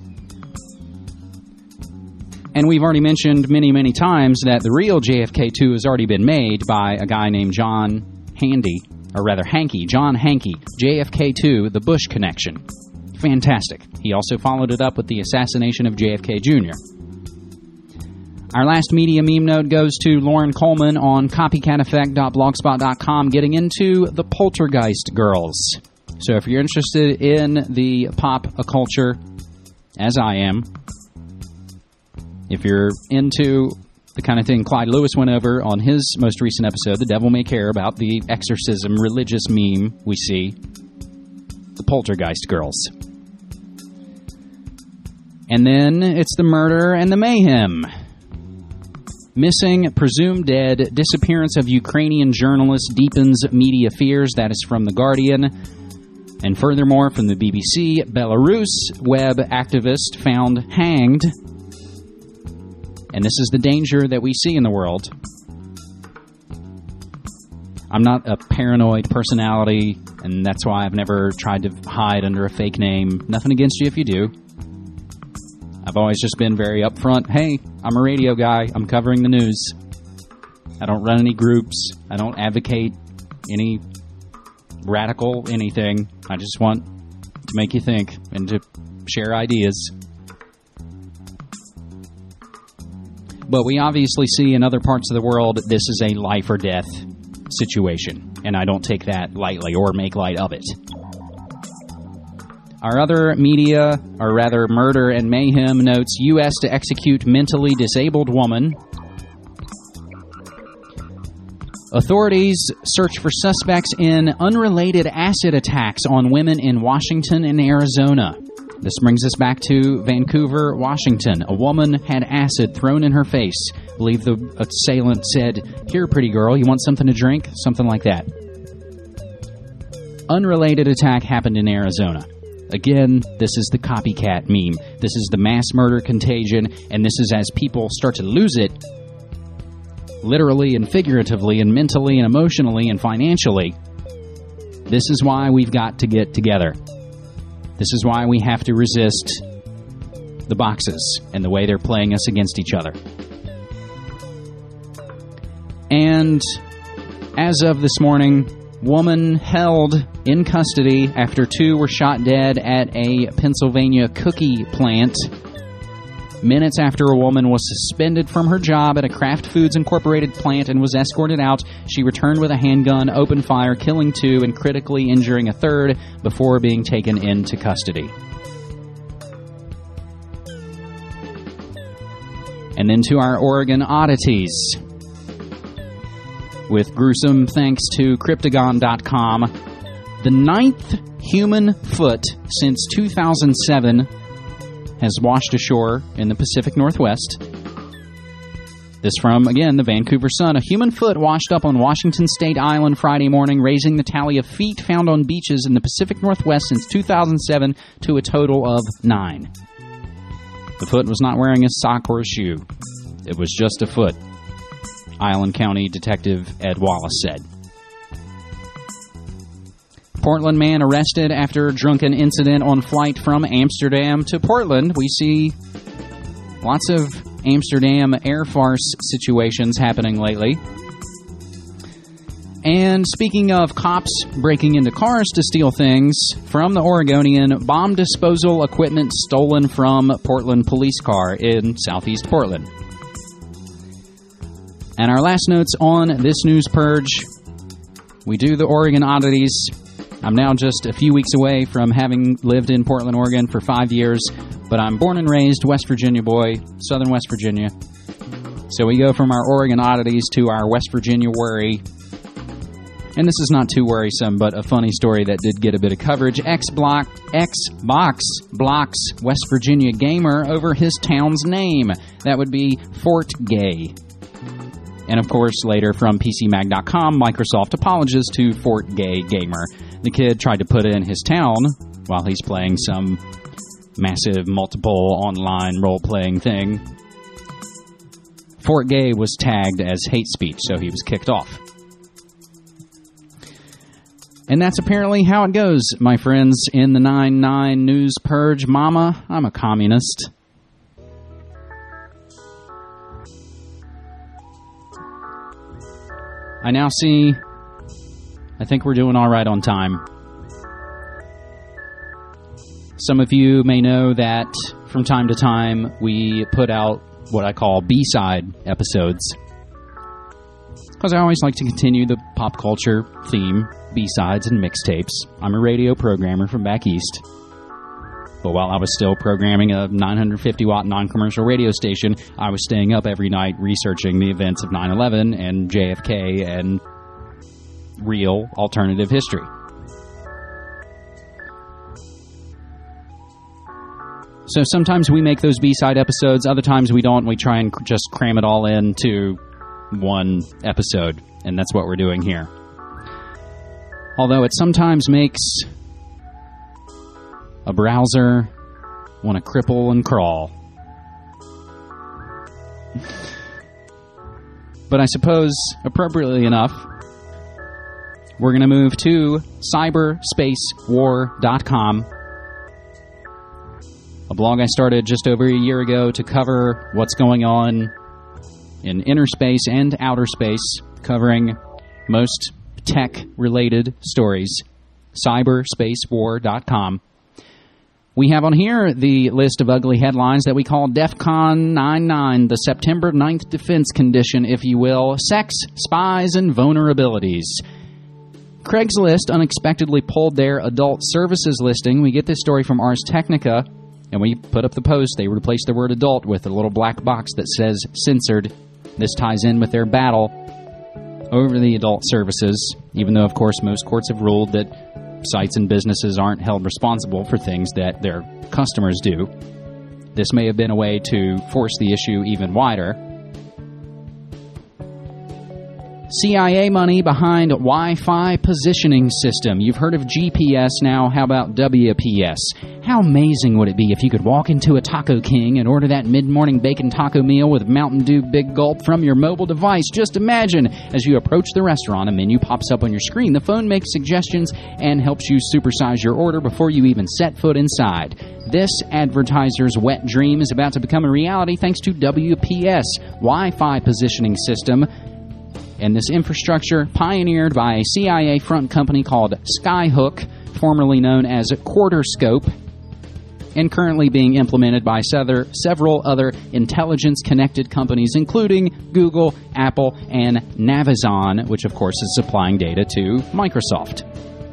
Speaker 12: And we've already mentioned many, many times that the real J F K two has already been made by a guy named John Handy, or rather Hankey, John Hankey, J F K two, The Bush Connection. Fantastic. He also followed it up with the assassination of J F K Junior Our last media meme note goes to Lauren Coleman on copycat effect dot blogspot dot com, getting into the Poltergeist girls. So if you're interested in the pop culture, as I am, if you're into the kind of thing Clyde Lewis went over on his most recent episode, The Devil May Care, about the exorcism religious meme we see, the Poltergeist girls. And then it's the murder and the mayhem. Missing, presumed dead, disappearance of Ukrainian journalist deepens media fears. That is from The Guardian. And furthermore, from the B B C, Belarus web activist found hanged. And this is the danger that we see in the world. I'm not a paranoid personality, and that's why I've never tried to hide under a fake name. Nothing against you if you do. I've always just been very upfront. Hey, I'm a radio guy. I'm covering the news. I don't run any groups. I don't advocate any radical anything. I just want to make you think and to share ideas. But we obviously see in other parts of the world this is a life or death situation, and I don't take that lightly or make light of it. Our other media, or rather murder and mayhem notes, U S to execute mentally disabled woman. Authorities search for suspects in unrelated acid attacks on women in Washington and Arizona. This brings us back to Vancouver, Washington. A woman had acid thrown in her face. I believe the assailant said, "Here, pretty girl, you want something to drink?" Something like that. Unrelated attack happened in Arizona. Again, this is the copycat meme. This is the mass murder contagion, and this is as people start to lose it, literally and figuratively and mentally and emotionally and financially. This is why we've got to get together. This is why we have to resist the boxes and the way they're playing us against each other. And as of this morning, woman held in custody after two were shot dead at a Pennsylvania cookie plant. Minutes after a woman was suspended from her job at a Kraft Foods Incorporated plant and was escorted out, she returned with a handgun, opened fire, killing two and critically injuring a third before being taken into custody. And then to our Oregon oddities. With gruesome thanks to Cryptagon dot com, the ninth human foot since two thousand seven has washed ashore in the Pacific Northwest. This from, again, the Vancouver Sun. A human foot washed up on Washington State Island Friday morning, raising the tally of feet found on beaches in the Pacific Northwest since two thousand seven to a total of nine. The foot was not wearing a sock or a shoe. It was just a foot, Island County Detective Ed Wallace said. Portland man arrested after a drunken incident on flight from Amsterdam to Portland. We see lots of Amsterdam air farce situations happening lately. And speaking of cops breaking into cars to steal things, from the Oregonian, bomb disposal equipment stolen from Portland police car in southeast Portland. And our last notes on this news purge, we do the Oregon oddities. I'm now just a few weeks away from having lived in Portland, Oregon for five years, but I'm born and raised West Virginia boy, southern West Virginia. So we go from our Oregon oddities to our West Virginia worry. And this is not too worrisome, but a funny story that did get a bit of coverage. X-Block, Xbox blocks West Virginia gamer over his town's name. That would be Fort Gay. And of course, later from P C Mag dot com, Microsoft apologizes to Fort Gay gamer. The kid tried to put in his town while he's playing some massive multiple online role-playing thing. Fort Gay was tagged as hate speech, so he was kicked off. And that's apparently how it goes, my friends, in the nine nine News Purge. Mama, I'm a communist. I now see, I think we're doing all right on time. Some of you may know that from time to time we put out what I call B-side episodes, because I always like to continue the pop culture theme, B-sides and mixtapes. I'm a radio programmer from back east. But while I was still programming a nine hundred fifty watt non-commercial radio station, I was staying up every night researching the events of nine eleven and J F K and real alternative history. So sometimes we make those B-side episodes, other times we don't. We try and just cram it all into one episode, and that's what we're doing here. Although it sometimes makes a browser want to cripple and crawl. But I suppose, appropriately enough, we're going to move to cyberspace war dot com, a blog I started just over a year ago to cover what's going on in inner space and outer space, covering most tech-related stories. cyberspace war dot com. We have on here the list of ugly headlines that we call DEFCON ninety-nine, the September ninth defense condition, if you will. Sex, spies, and vulnerabilities. Craigslist unexpectedly pulled their adult services listing. We get this story from Ars Technica, and we put up the post. They replaced the word adult with a little black box that says censored. This ties in with their battle over the adult services, even though, of course, most courts have ruled that sites and businesses aren't held responsible for things that their customers do. This may have been a way to force the issue even wider. C I A money behind Wi-Fi positioning system. You've heard of G P S now. How about W P S? How amazing would it be if you could walk into a Taco King and order that mid-morning bacon taco meal with Mountain Dew Big Gulp from your mobile device? Just imagine, as you approach the restaurant, a menu pops up on your screen. The phone makes suggestions and helps you supersize your order before you even set foot inside. This advertiser's wet dream is about to become a reality thanks to W P S, Wi-Fi positioning system. And this infrastructure, pioneered by a C I A front company called Skyhook, formerly known as Quarterscope, and currently being implemented by several other intelligence-connected companies, including Google, Apple, and Navizon, which, of course, is supplying data to Microsoft.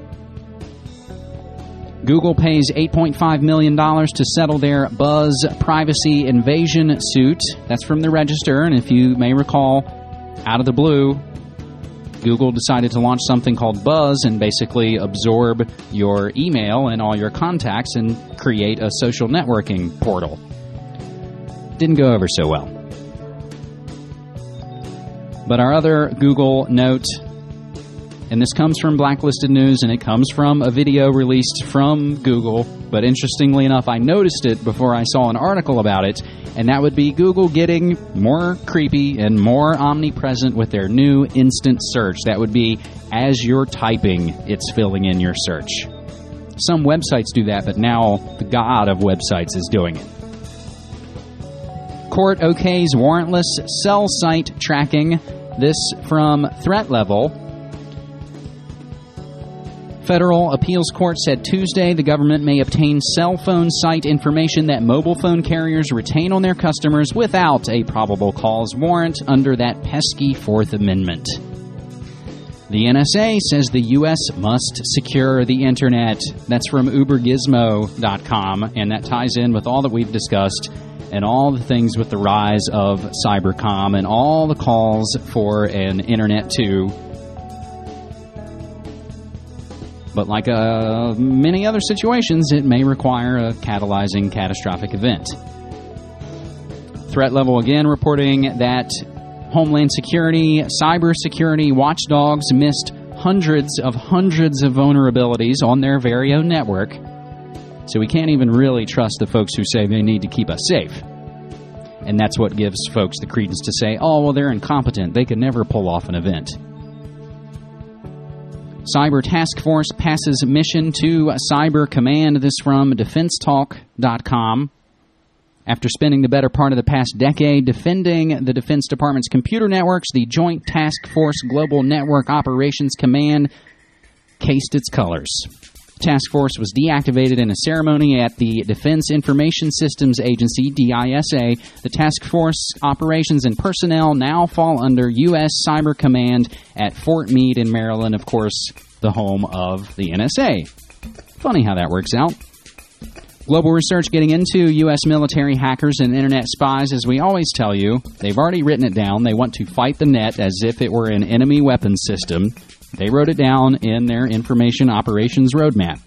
Speaker 12: Google pays eight point five million dollars to settle their Buzz privacy invasion suit. That's from the Register, and if you may recall, out of the blue, Google decided to launch something called Buzz and basically absorb your email and all your contacts and create a social networking portal. Didn't go over so well. But our other Google note, and this comes from Blacklisted News, and it comes from a video released from Google, but interestingly enough, I noticed it before I saw an article about it, and that would be Google getting more creepy and more omnipresent with their new instant search. That would be as you're typing, it's filling in your search. Some websites do that, but now the god of websites is doing it. Court okays warrantless cell site tracking. This from Threat Level. Federal Appeals Court said Tuesday the government may obtain cell phone site information that mobile phone carriers retain on their customers without a probable cause warrant under that pesky Fourth Amendment. The N S A says the U S must secure the Internet. That's from uber gizmo dot com, and that ties in with all that we've discussed and all the things with the rise of cybercom and all the calls for an Internet two. But like uh, many other situations, it may require a catalyzing catastrophic event. Threat Level again reporting that Homeland Security, cybersecurity watchdogs missed hundreds of hundreds of vulnerabilities on their very own network. So we can't even really trust the folks who say they need to keep us safe. And that's what gives folks the credence to say, oh, well, they're incompetent. They could never pull off an event. Cyber Task Force passes mission to Cyber Command. This from defense talk dot com. After spending the better part of the past decade defending the Defense Department's computer networks, the Joint Task Force Global Network Operations Command cased its colors. Task Force was deactivated in a ceremony at the Defense Information Systems Agency, D I S A. The Task Force operations and personnel now fall under U S Cyber Command at Fort Meade in Maryland, of course, the home of the N S A. Funny how that works out. Global research getting into U S military hackers and internet spies. As we always tell you, they've already written it down. They want to fight the net as if it were an enemy weapons system. They wrote it down in their information operations roadmap.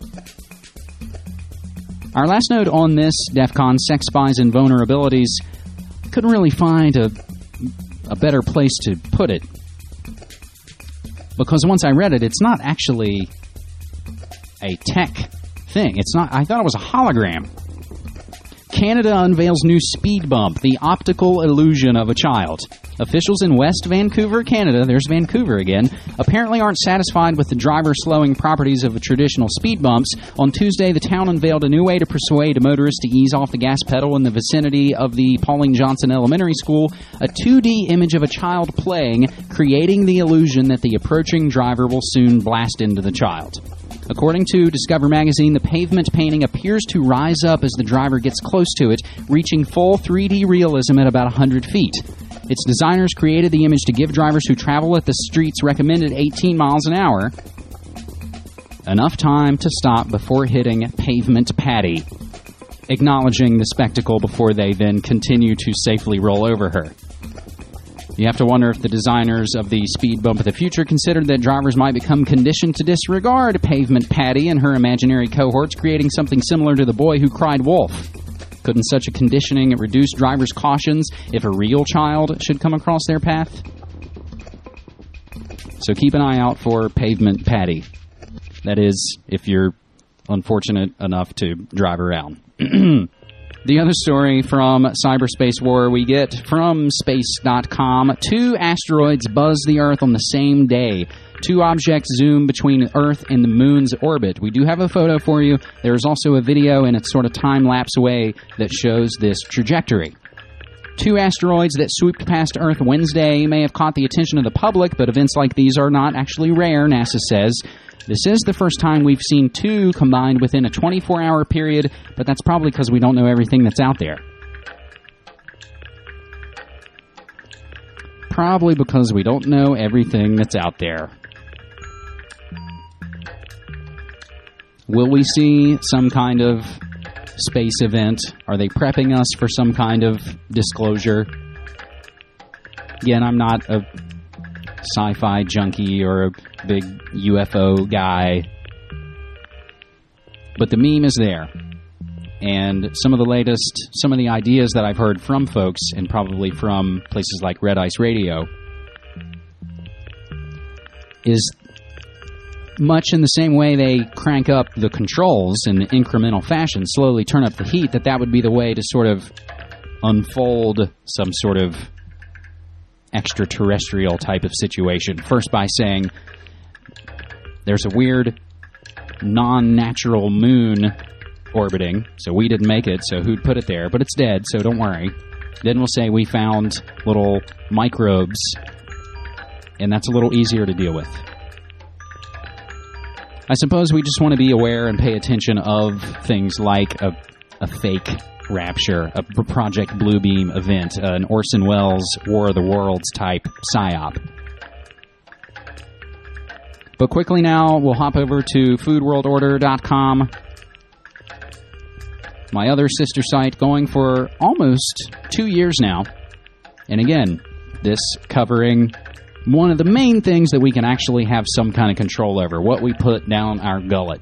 Speaker 12: Our last note on this, DEF CON, sex spies and vulnerabilities, couldn't really find a, a better place to put it. Because once I read it, it's not actually a tech thing. It's not. I thought it was a hologram. Canada unveils new speed bump, the optical illusion of a child. Officials in West Vancouver, Canada, there's Vancouver again, apparently aren't satisfied with the driver-slowing properties of traditional speed bumps. On Tuesday, the town unveiled a new way to persuade motorists to ease off the gas pedal in the vicinity of the Pauline Johnson Elementary School, a two D image of a child playing, creating the illusion that the approaching driver will soon blast into the child. According to Discover Magazine, the pavement painting appears to rise up as the driver gets close to it, reaching full three D realism at about one hundred feet. Its designers created the image to give drivers who travel at the street's recommended eighteen miles an hour enough time to stop before hitting pavement patty, acknowledging the spectacle before they then continue to safely roll over her. You have to wonder if the designers of the speed bump of the future considered that drivers might become conditioned to disregard pavement patty and her imaginary cohorts, creating something similar to the boy who cried wolf. Couldn't such a conditioning reduce drivers' cautions if a real child should come across their path? So keep an eye out for pavement patty. That is, if you're unfortunate enough to drive around. The other story from Cyberspace War we get from space dot com. Two asteroids buzz the Earth on the same day. Two objects zoom between Earth and the Moon's orbit. We do have a photo for you. There's also a video in its sort of time-lapse way that shows this trajectory. Two asteroids that swooped past Earth Wednesday may have caught the attention of the public, but events like these are not actually rare, NASA says. This is the first time we've seen two combined within a twenty-four hour period, but that's probably because we don't know everything that's out there. Probably because we don't know everything that's out there. Will we see some kind of space event? Are they prepping us for some kind of disclosure? Again, I'm not a sci-fi junkie or a big U F O guy. But the meme is there. And some of the latest, some of the ideas that I've heard from folks, and probably from places like Red Ice Radio, is much in the same way they crank up the controls in incremental fashion, slowly turn up the heat, that that would be the way to sort of unfold some sort of extraterrestrial type of situation. First by saying, there's a weird non-natural moon orbiting, so we didn't make it, so who'd put it there? But it's dead, so don't worry. Then we'll say we found little microbes, and that's a little easier to deal with. I suppose we just want to be aware and pay attention of things like a, a fake rapture, a Project Bluebeam event, uh, an Orson Welles War of the Worlds type psyop. But quickly now, we'll hop over to food world order dot com. My other sister site, going for almost two years now. And again, this covering one of the main things that we can actually have some kind of control over, what we put down our gullet.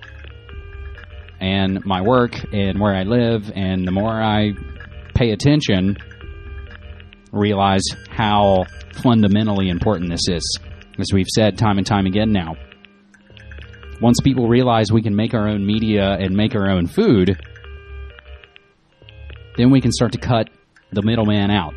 Speaker 12: And my work and where I live, and the more I pay attention, realize how fundamentally important this is. As we've said time and time again now. Once people realize we can make our own media and make our own food, then we can start to cut the middleman out.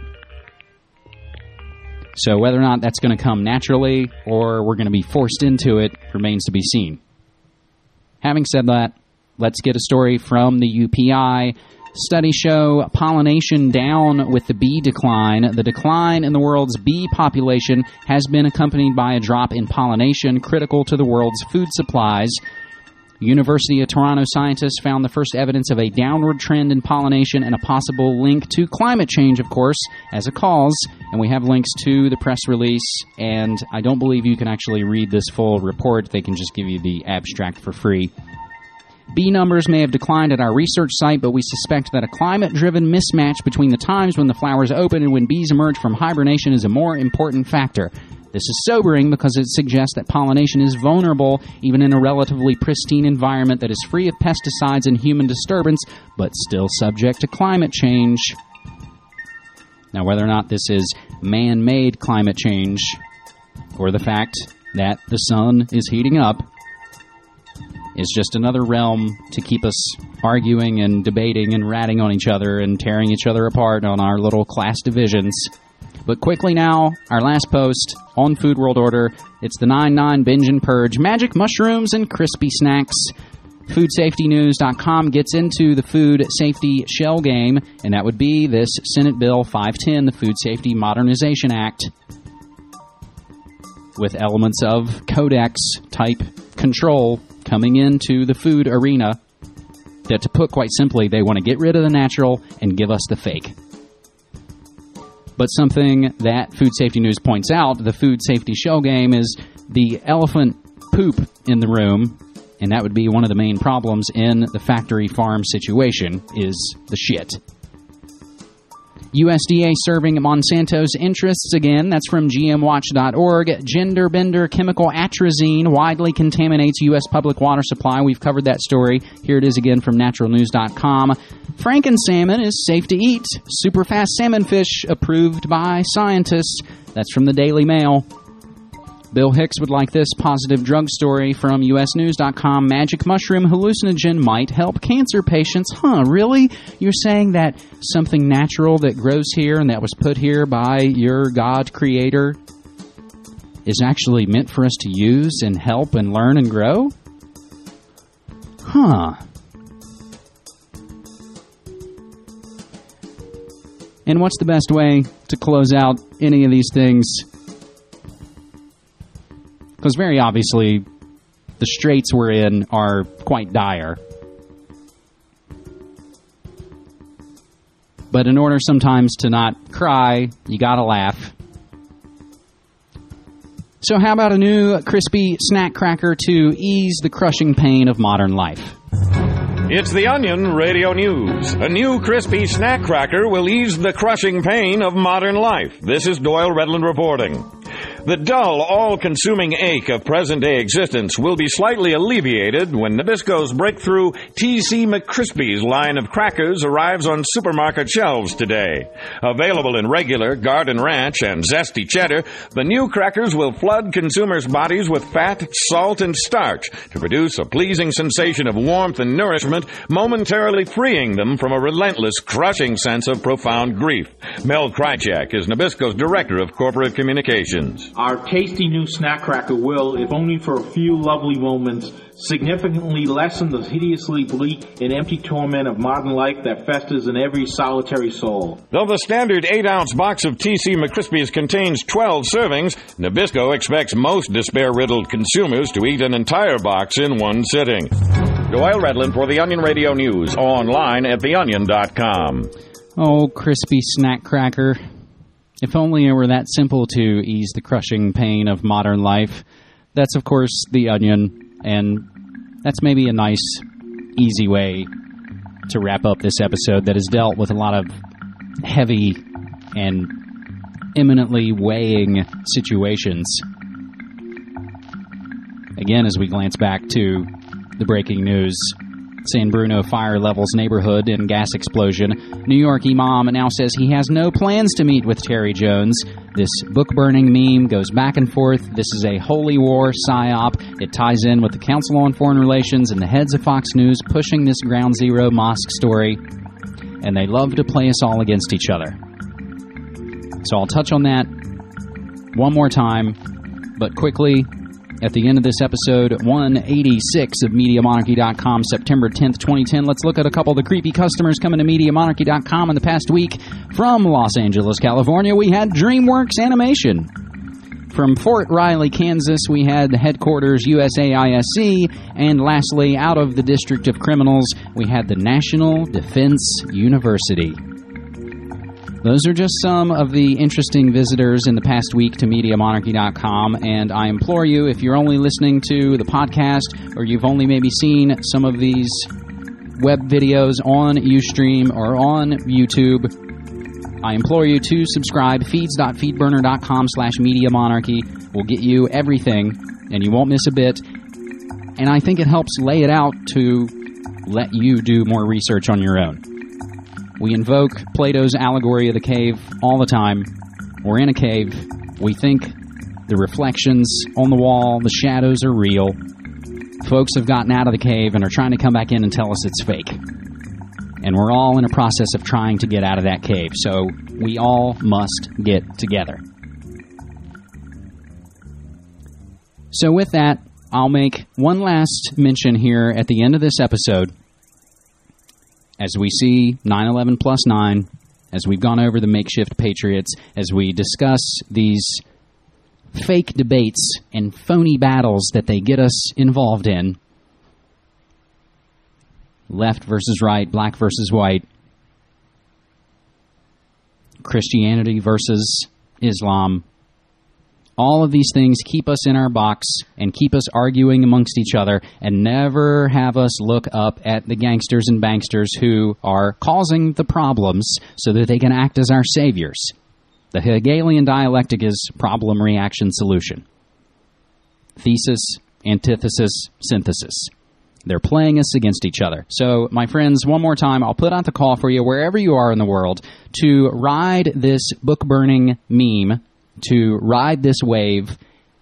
Speaker 12: So whether or not that's going to come naturally or we're going to be forced into it remains to be seen. Having said that, let's get a story from the U P I. Studies show pollination down with the bee decline. The decline in the world's bee population has been accompanied by a drop in pollination critical to the world's food supplies. University of Toronto scientists found the first evidence of a downward trend in pollination and a possible link to climate change, of course, as a cause. And we have links to the press release, and I don't believe you can actually read this full report. They can just give you the abstract for free. Bee numbers may have declined at our research site, but we suspect that a climate-driven mismatch between the times when the flowers open and when bees emerge from hibernation is a more important factor. This is sobering because it suggests that pollination is vulnerable even in a relatively pristine environment that is free of pesticides and human disturbance, but still subject to climate change. Now, whether or not this is man-made climate change or the fact that the sun is heating up is just another realm to keep us arguing and debating and ratting on each other and tearing each other apart on our little class divisions. But quickly now, our last post on Food World Order. It's the nine nine Binge and Purge, magic mushrooms and crispy snacks. food safety news dot com gets into the food safety shell game, and that would be this Senate Bill five ten, the Food Safety Modernization Act, with elements of Codex-type control coming into the food arena that, to put quite simply, they want to get rid of the natural and give us the fake. But something that Food Safety News points out, the food safety shell game, is the elephant poop in the room, and that would be one of the main problems in the factory farm situation, is the shit. U S D A serving Monsanto's interests again. That's from G M watch dot org. Gender bender chemical atrazine widely contaminates U S public water supply. We've covered that story. Here it is again from natural news dot com. Franken salmon is safe to eat. Super fast salmon fish approved by scientists. That's from the Daily Mail. Bill Hicks would like this positive drug story from U S news dot com. Magic mushroom hallucinogen might help cancer patients. Huh, really? You're saying that something natural that grows here and that was put here by your God creator is actually meant for us to use and help and learn and grow? Huh. And what's the best way to close out any of these things? Because very obviously, the straits we're in are quite dire. But in order sometimes to not cry, you gotta laugh. So how about a new crispy snack cracker to ease the crushing pain of modern life?
Speaker 11: It's the Onion Radio News. A new crispy snack cracker will ease the crushing pain of modern life. This is Doyle Redland reporting. The dull, all-consuming ache of present-day existence will be slightly alleviated when Nabisco's breakthrough T C McCrispy's line of crackers arrives on supermarket shelves today. Available in regular, Garden Ranch, and Zesty Cheddar, the new crackers will flood consumers' bodies with fat, salt, and starch to produce a pleasing sensation of warmth and nourishment, momentarily freeing them from a relentless, crushing sense of profound grief. Mel Krychak is Nabisco's Director of Corporate Communications.
Speaker 5: Our tasty new snack cracker will, if only for a few lovely moments, significantly lessen the hideously bleak and empty torment of modern life that festers in every solitary soul.
Speaker 11: Though the standard eight-ounce box of T C McCrispy's contains twelve servings, Nabisco expects most despair-riddled consumers to eat an entire box in one sitting. Doyle Redland for the Onion Radio News, online at the onion dot com.
Speaker 12: Oh, crispy snack cracker. If only it were that simple to ease the crushing pain of modern life. That's, of course, The Onion, and that's maybe a nice, easy way to wrap up this episode that has dealt with a lot of heavy and imminently weighing situations. Again, as we glance back to the breaking news, San Bruno fire levels neighborhood in gas explosion. New York imam now says he has no plans to meet with Terry Jones. This book-burning meme goes back and forth. This is a holy war psyop. It ties in with the Council on Foreign Relations and the heads of Fox News pushing this Ground Zero mosque story. And they love to play us all against each other. So I'll touch on that one more time, but quickly. At the end of this episode, one eighty-six of Media Monarchy dot com, September tenth, twenty ten. Let's look at a couple of the creepy customers coming to Media Monarchy dot com in the past week. From Los Angeles, California, we had DreamWorks Animation. From Fort Riley, Kansas, we had the headquarters U S A I S C. And lastly, out of the District of Criminals, we had the National Defense University. Those are just some of the interesting visitors in the past week to Media Monarchy dot com, and I implore you, if you're only listening to the podcast, or you've only maybe seen some of these web videos on Ustream or on YouTube, I implore you to subscribe. feeds.feedburner.com slash Media Monarchy will get you everything, and you won't miss a bit. And I think it helps lay it out to let you do more research on your own. We invoke Plato's allegory of the cave all the time. We're in a cave. We think the reflections on the wall, the shadows are real. Folks have gotten out of the cave and are trying to come back in and tell us it's fake. And we're all in a process of trying to get out of that cave. So we all must get together. So with that, I'll make one last mention here at the end of this episode. As we see nine eleven plus nine, as we've gone over the makeshift patriots, as we discuss these fake debates and phony battles that they get us involved in, left versus right, black versus white, Christianity versus Islam, all of these things keep us in our box and keep us arguing amongst each other and never have us look up at the gangsters and banksters who are causing the problems so that they can act as our saviors. The Hegelian dialectic is problem, reaction, solution. Thesis, antithesis, synthesis. They're playing us against each other. So, my friends, one more time, I'll put out the call for you, wherever you are in the world, to ride this book-burning meme, to ride this wave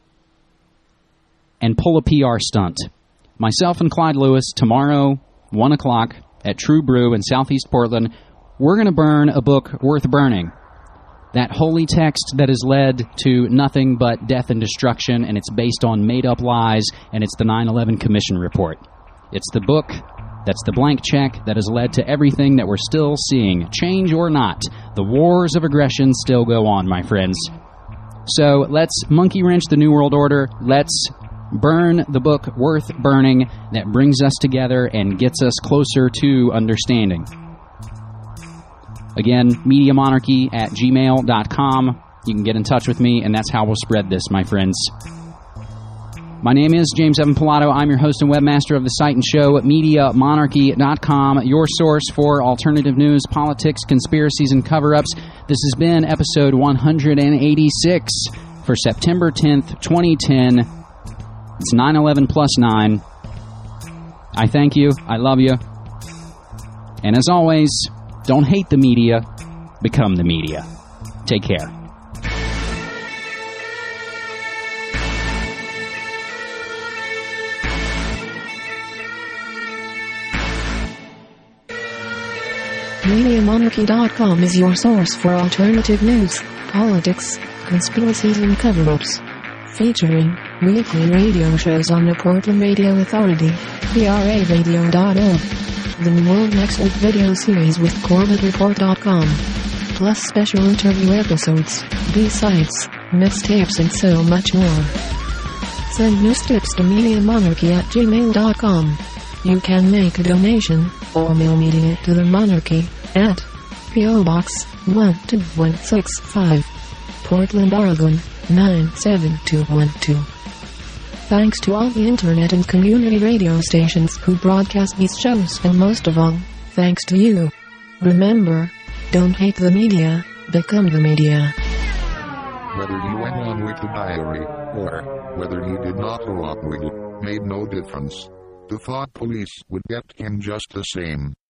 Speaker 12: and pull a P R stunt. Myself and Clyde Lewis, tomorrow, one o'clock, at True Brew in Southeast Portland, we're going to burn a book worth burning. That holy text that has led to nothing but death and destruction, and it's based on made-up lies, and it's the nine eleven Commission Report. It's the book that's the blank check that has led to everything that we're still seeing. Change or not, the wars of aggression still go on, my friends. So let's monkey wrench the New World Order. Let's burn the book worth burning that brings us together and gets us closer to understanding. Again, Media Monarchy at gmail dot com. You can get in touch with me, and that's how we'll spread this, my friends. My name is James Evan Pilato. I'm your host and webmaster of the site and show at Media Monarchy dot com, your source for alternative news, politics, conspiracies, and cover-ups. This has been episode one eighty-six. for September tenth, twenty ten. It's nine eleven plus nine. I thank you. I love you. And as always, don't hate the media. Become the media. Take care.
Speaker 14: Media Monarchy dot com is your source for alternative news, politics, conspiracies and cover-ups. Featuring weekly radio shows on the Portland Radio Authority, P R A radio dot org, the New World Next Week video series with Corbett Report dot com, plus special interview episodes, B-sides, mixtapes and so much more. Send news tips to Media Monarchy at gmail dot com. You can make a donation, or mail media to the Monarchy, at P O Box one two one six five, Portland, Oregon nine seven two one two. Thanks to all the internet and community radio stations who broadcast these shows, and most of all, thanks to you. Remember, don't hate the media, become the media.
Speaker 7: Whether he went on with the diary, or whether he did not go up with it, made no difference. The thought police would get him just the same.